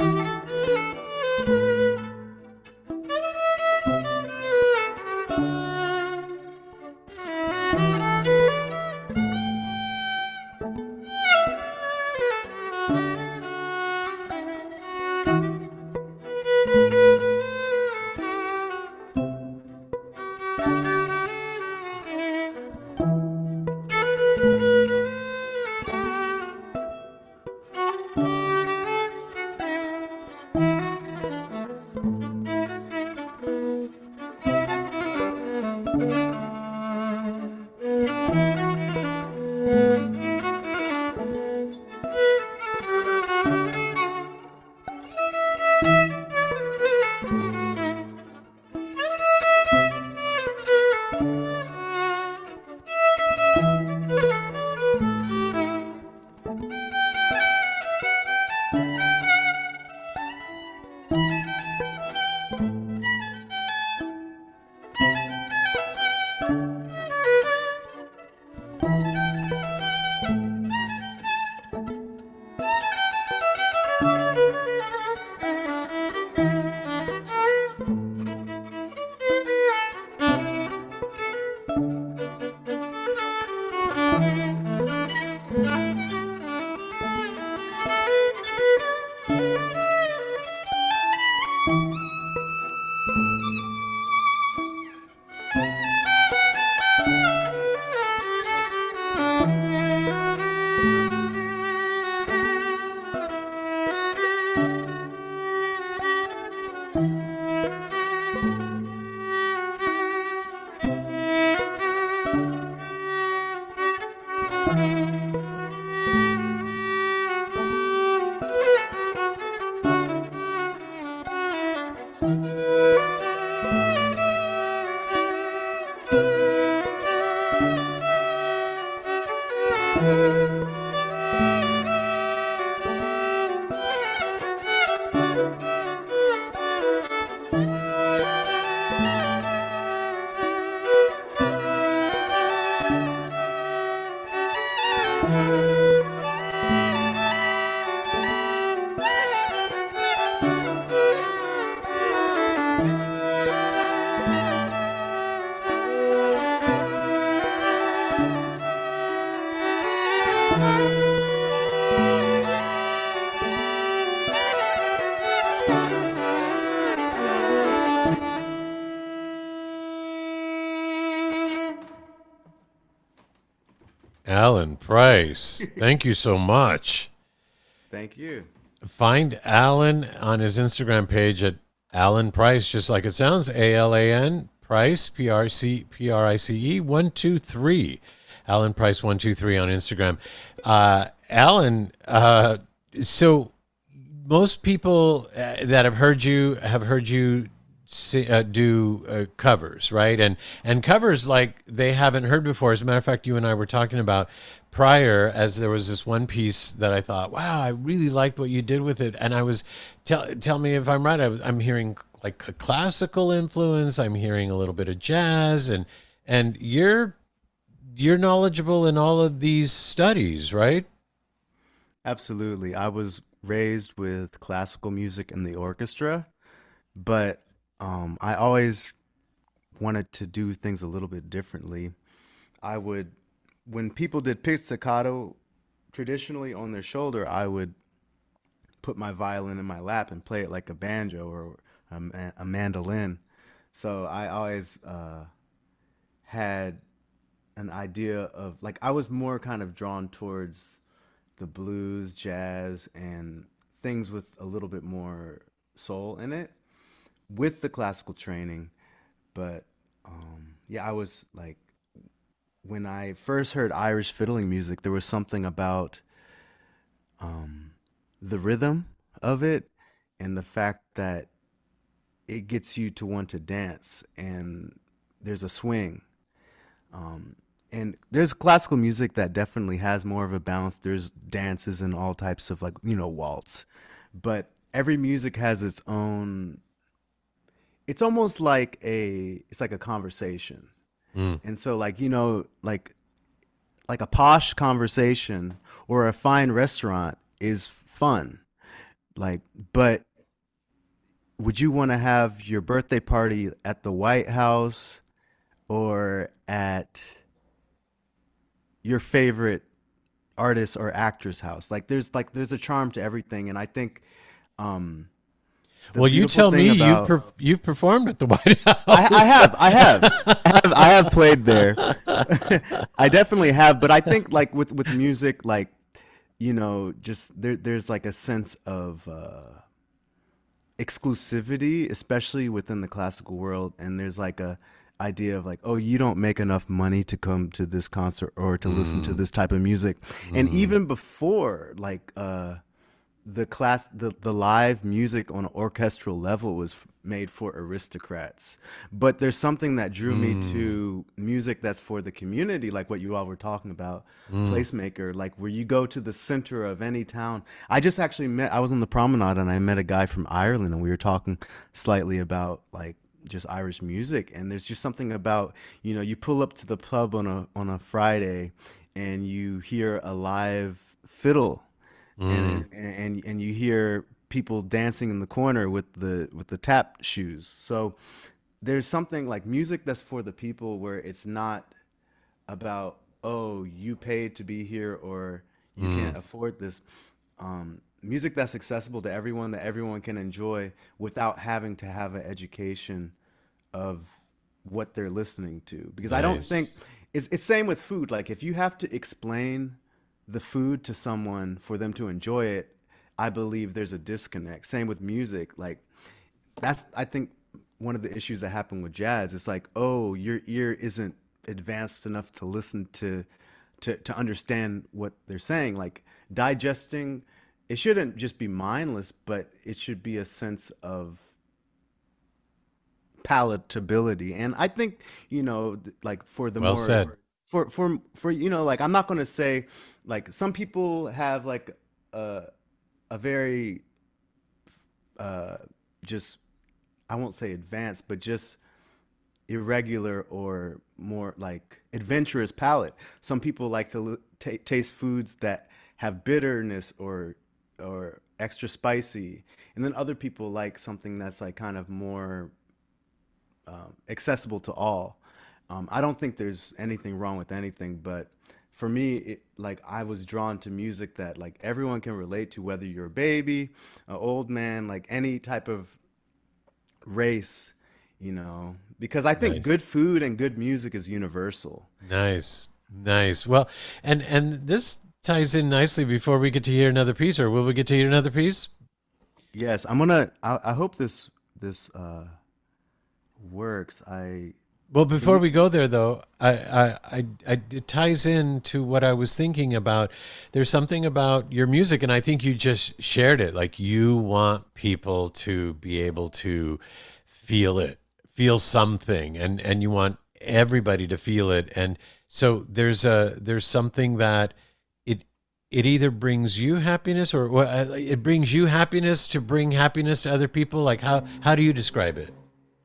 Alan Price, thank you so much. Thank you. Find Alan on his Instagram page at Alan Price, just like it sounds, ALAN Price, PRICE 123. Alan Price 123 on Instagram. Alan, so most people that have heard you do covers, right? And covers like they haven't heard before. As a matter of fact, you and I were talking about prior, as there was this one piece that I thought, wow, I really liked what you did with it. And I was, tell me if I'm right, I'm hearing like a classical influence. I'm hearing a little bit of jazz, and you're knowledgeable in all of these studies, right? Absolutely. I was raised with classical music in the orchestra, but I always wanted to do things a little bit differently. I would, when people did pizzicato traditionally on their shoulder, I would put my violin in my lap and play it like a banjo or a mandolin. So I always had an idea of, like, I was more kind of drawn towards the blues, jazz, and things with a little bit more soul in it with the classical training. But yeah, I was like, when I first heard Irish fiddling music, there was something about the rhythm of it and the fact that it gets you to want to dance, and there's a swing. And there's classical music that definitely has more of a balance. There's dances and all types of, like, waltz. But every music has its own, it's almost like it's like a conversation. And so, like, like a posh conversation or a fine restaurant is fun. like, but would you want to have your birthday party at the White House or at your favorite artist or actress house? There's a charm to everything, and I think the Well, you beautiful tell me thing about you've performed at the White House. I have played there. I definitely have, but I think like with music, like, you know, just there's like a sense of exclusivity, especially within the classical world, and there's like a idea of like, oh, you don't make enough money to come to this concert or to listen to this type of music. And even before like the live music on an orchestral level was made for aristocrats, but there's something that drew me to music that's for the community, like what you all were talking about, placemaker, like where you go to the center of any town. I just actually I was on the promenade and I met a guy from Ireland, and we were talking slightly about like just Irish music, and there's just something about, you know, you pull up to the pub on a Friday and you hear a live fiddle, and you hear people dancing in the corner with the tap shoes. So there's something like music that's for the people, where it's not about, oh, you paid to be here or you can't afford this. Music that's accessible to everyone, that everyone can enjoy without having to have an education of what they're listening to. Because I don't think it's same with food. Like if you have to explain the food to someone for them to enjoy it, I believe there's a disconnect. Same with music. Like that's, I think, one of the issues that happen with jazz. It's like, oh, your ear isn't advanced enough to listen to understand what they're saying. Like digesting, it shouldn't just be mindless, but it should be a sense of palatability. And I think, you know, like for the Well more said. for you know, like I'm not going to say, like some people have like a very just, I won't say advanced, but just irregular or more like adventurous palate. Some people like to taste foods that have bitterness or extra spicy, and then other people like something that's like kind of more accessible to all. I don't think there's anything wrong with anything, but for me, like I was drawn to music that like everyone can relate to, whether you're a baby, an old man, like any type of race, you know, because I think Nice. good food and good music is universal. Nice. Well, and this ties in nicely before we get to hear another piece, or will we get to hear another piece? Yes, I hope this works. Well, before we go there, though, it ties in to what I was thinking about. There's something about your music, and I think you just shared it. Like you want people to be able to feel it, feel something, and you want everybody to feel it. And so there's something that it either brings you happiness, or it brings you happiness to bring happiness to other people. Like how do you describe it?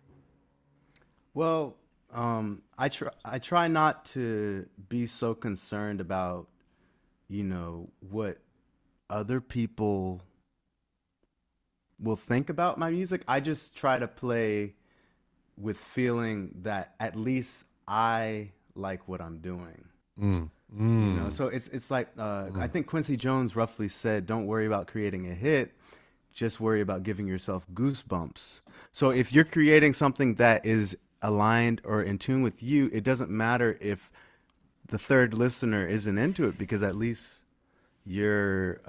Well, I try not to be so concerned about, you know, what other people will think about my music. I just try to play with feeling that at least I like what I'm doing. You know, so it's like I think Quincy Jones roughly said, "Don't worry about creating a hit, just worry about giving yourself goosebumps." So if you're creating something that is aligned or in tune with you, it doesn't matter if the third listener isn't into it, because at least you're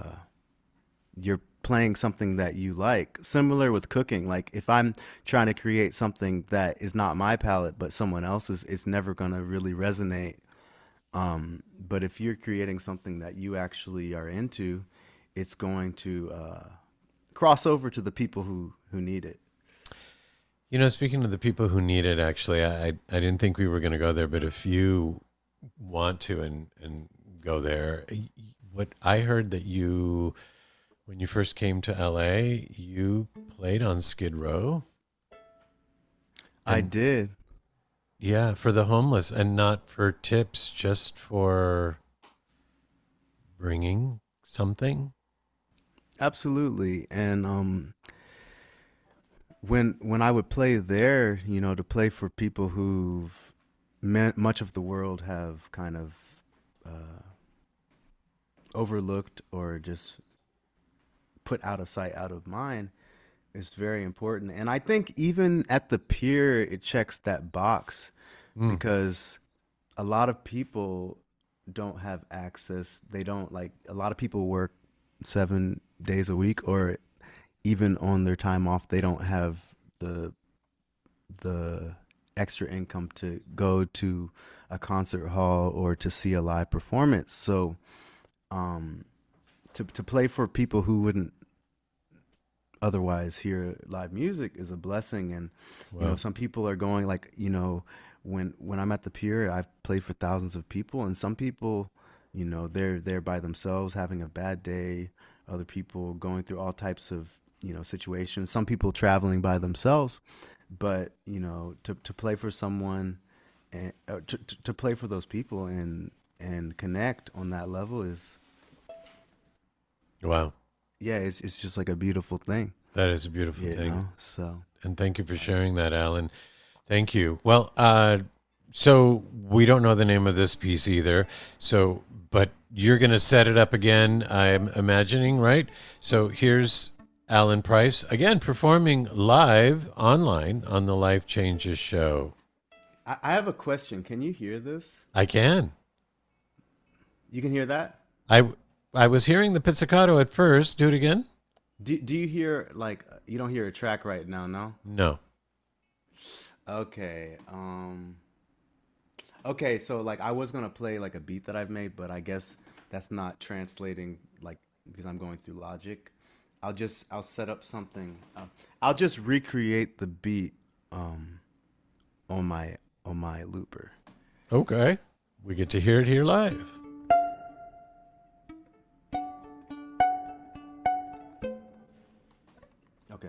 playing something that you like. Similar with cooking. Like if I'm trying to create something that is not my palate but someone else's, it's never going to really resonate. But if you're creating something that you actually are into, it's going to cross over to the people who need it. You know, speaking of the people who need it, actually, I didn't think we were going to go there, but if you want to and go there, what I heard that you, when you first came to LA, you played on Skid Row. I did. Yeah, for the homeless, and not for tips, just for bringing something. Absolutely. And when I would play there, to play for people who've meant much of the world have kind of overlooked or just put out of sight, out of mind, is very important. And I think even at the pier, it checks that box because a lot of people don't have access. They don't like, a lot of people work 7 days a week, or even on their time off, they don't have the extra income to go to a concert hall or to see a live performance. So to play for people who wouldn't otherwise hear live music is a blessing. And some people are going, like, when I'm at the pier, I've played for thousands of people, and some people, they're there by themselves having a bad day. Other people going through all types of situations. Some people traveling by themselves, but to play for someone and to play for those people and connect on that level is Wow. Yeah, it's just like a beautiful thing. That is a beautiful thing. So, and thank you for sharing that, Alan. Thank you. Well, so we don't know the name of this piece either. So, but you're going to set it up again, I'm imagining, right? So here's Alan Price again performing live online on the Life Changes show. I have a question. Can you hear this? I can. You can hear that? I was hearing the pizzicato at first. Do it again. Do you hear, like, you don't hear a track right now? No. No. Okay. Okay. So like I was gonna play like a beat that I've made, but I guess that's not translating, like, because I'm going through Logic. I'll set up something. I'll just recreate the beat on my looper. Okay. We get to hear it here live. Okay.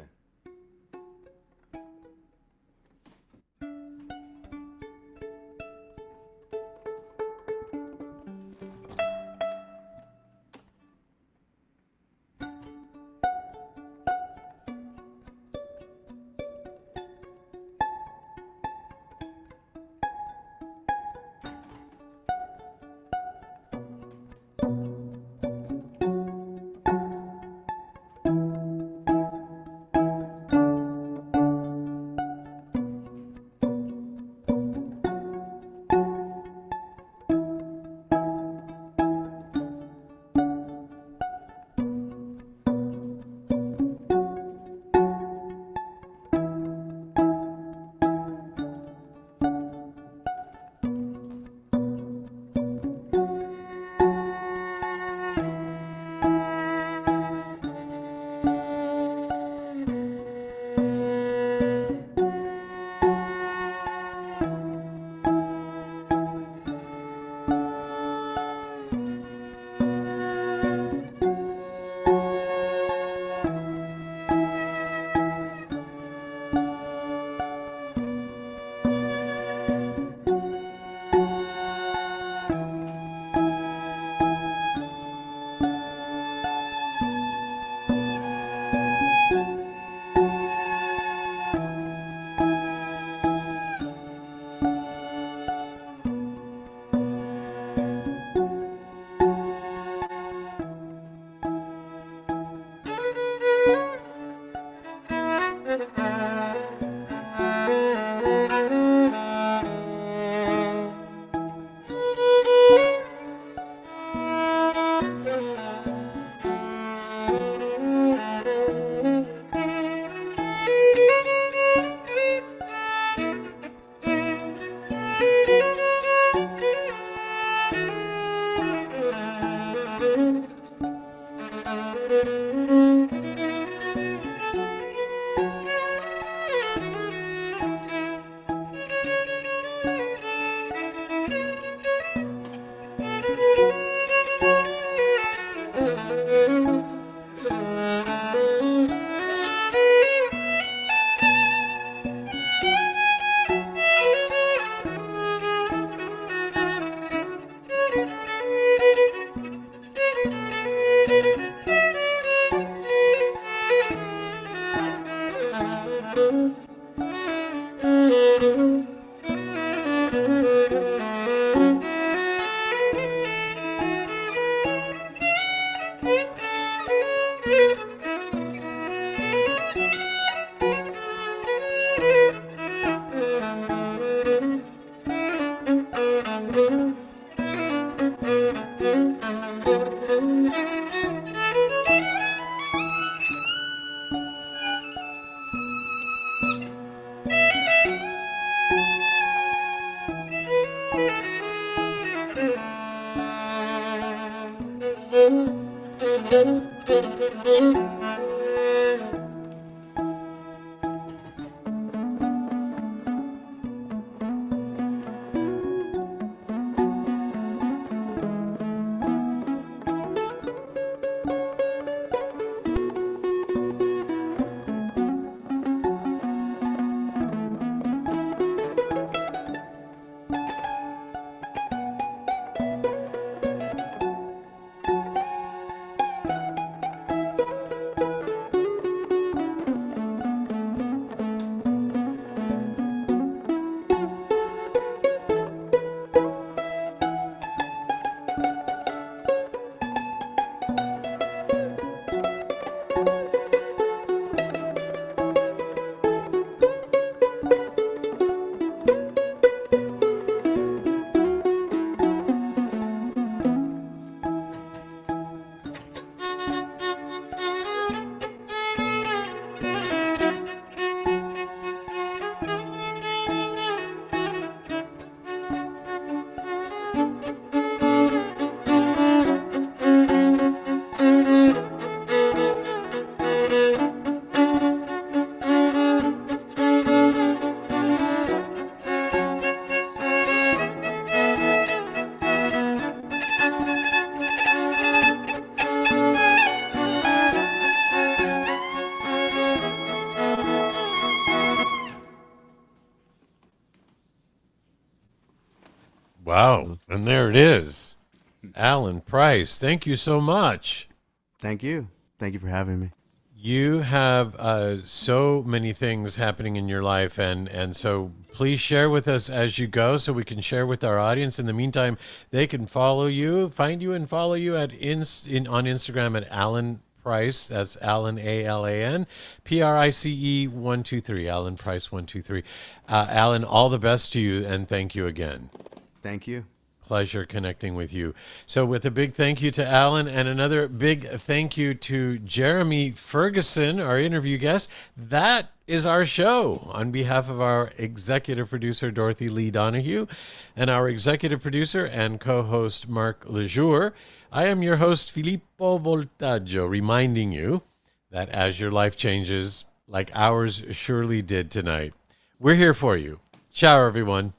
Wow. And there it is. Alan Price, thank you so much. Thank you. Thank you for having me. You have so many things happening in your life, and so please share with us as you go so we can share with our audience. In the meantime, they can find you and follow you on Instagram at Alan Price. That's Alan, ALAN, PRICE 123, Alan Price 123. Alan, all the best to you, and thank you again. Thank you. Pleasure connecting with you. So with a big thank you to Alan and another big thank you to Jeremy Ferguson, our interview guest. That is our show. On behalf of our executive producer, Dorothy Lee Donahue, and our executive producer and co-host, Mark Lejour, I am your host, Filippo Voltaggio, reminding you that as your life changes, like ours surely did tonight, we're here for you. Ciao, everyone.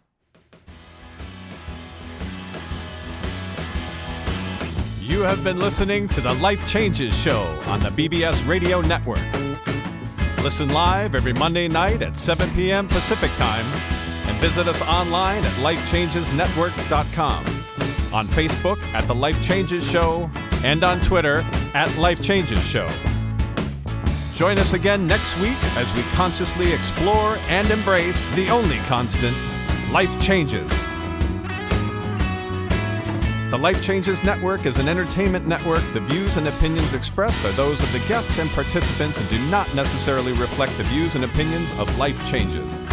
You have been listening to the Life Changes Show on the BBS Radio Network. Listen live every Monday night at 7 p.m. Pacific Time and visit us online at lifechangesnetwork.com, on Facebook at The Life Changes Show, and on Twitter at Life Changes Show. Join us again next week as we consciously explore and embrace the only constant, life changes. The Life Changes Network is an entertainment network. The views and opinions expressed are those of the guests and participants and do not necessarily reflect the views and opinions of Life Changes.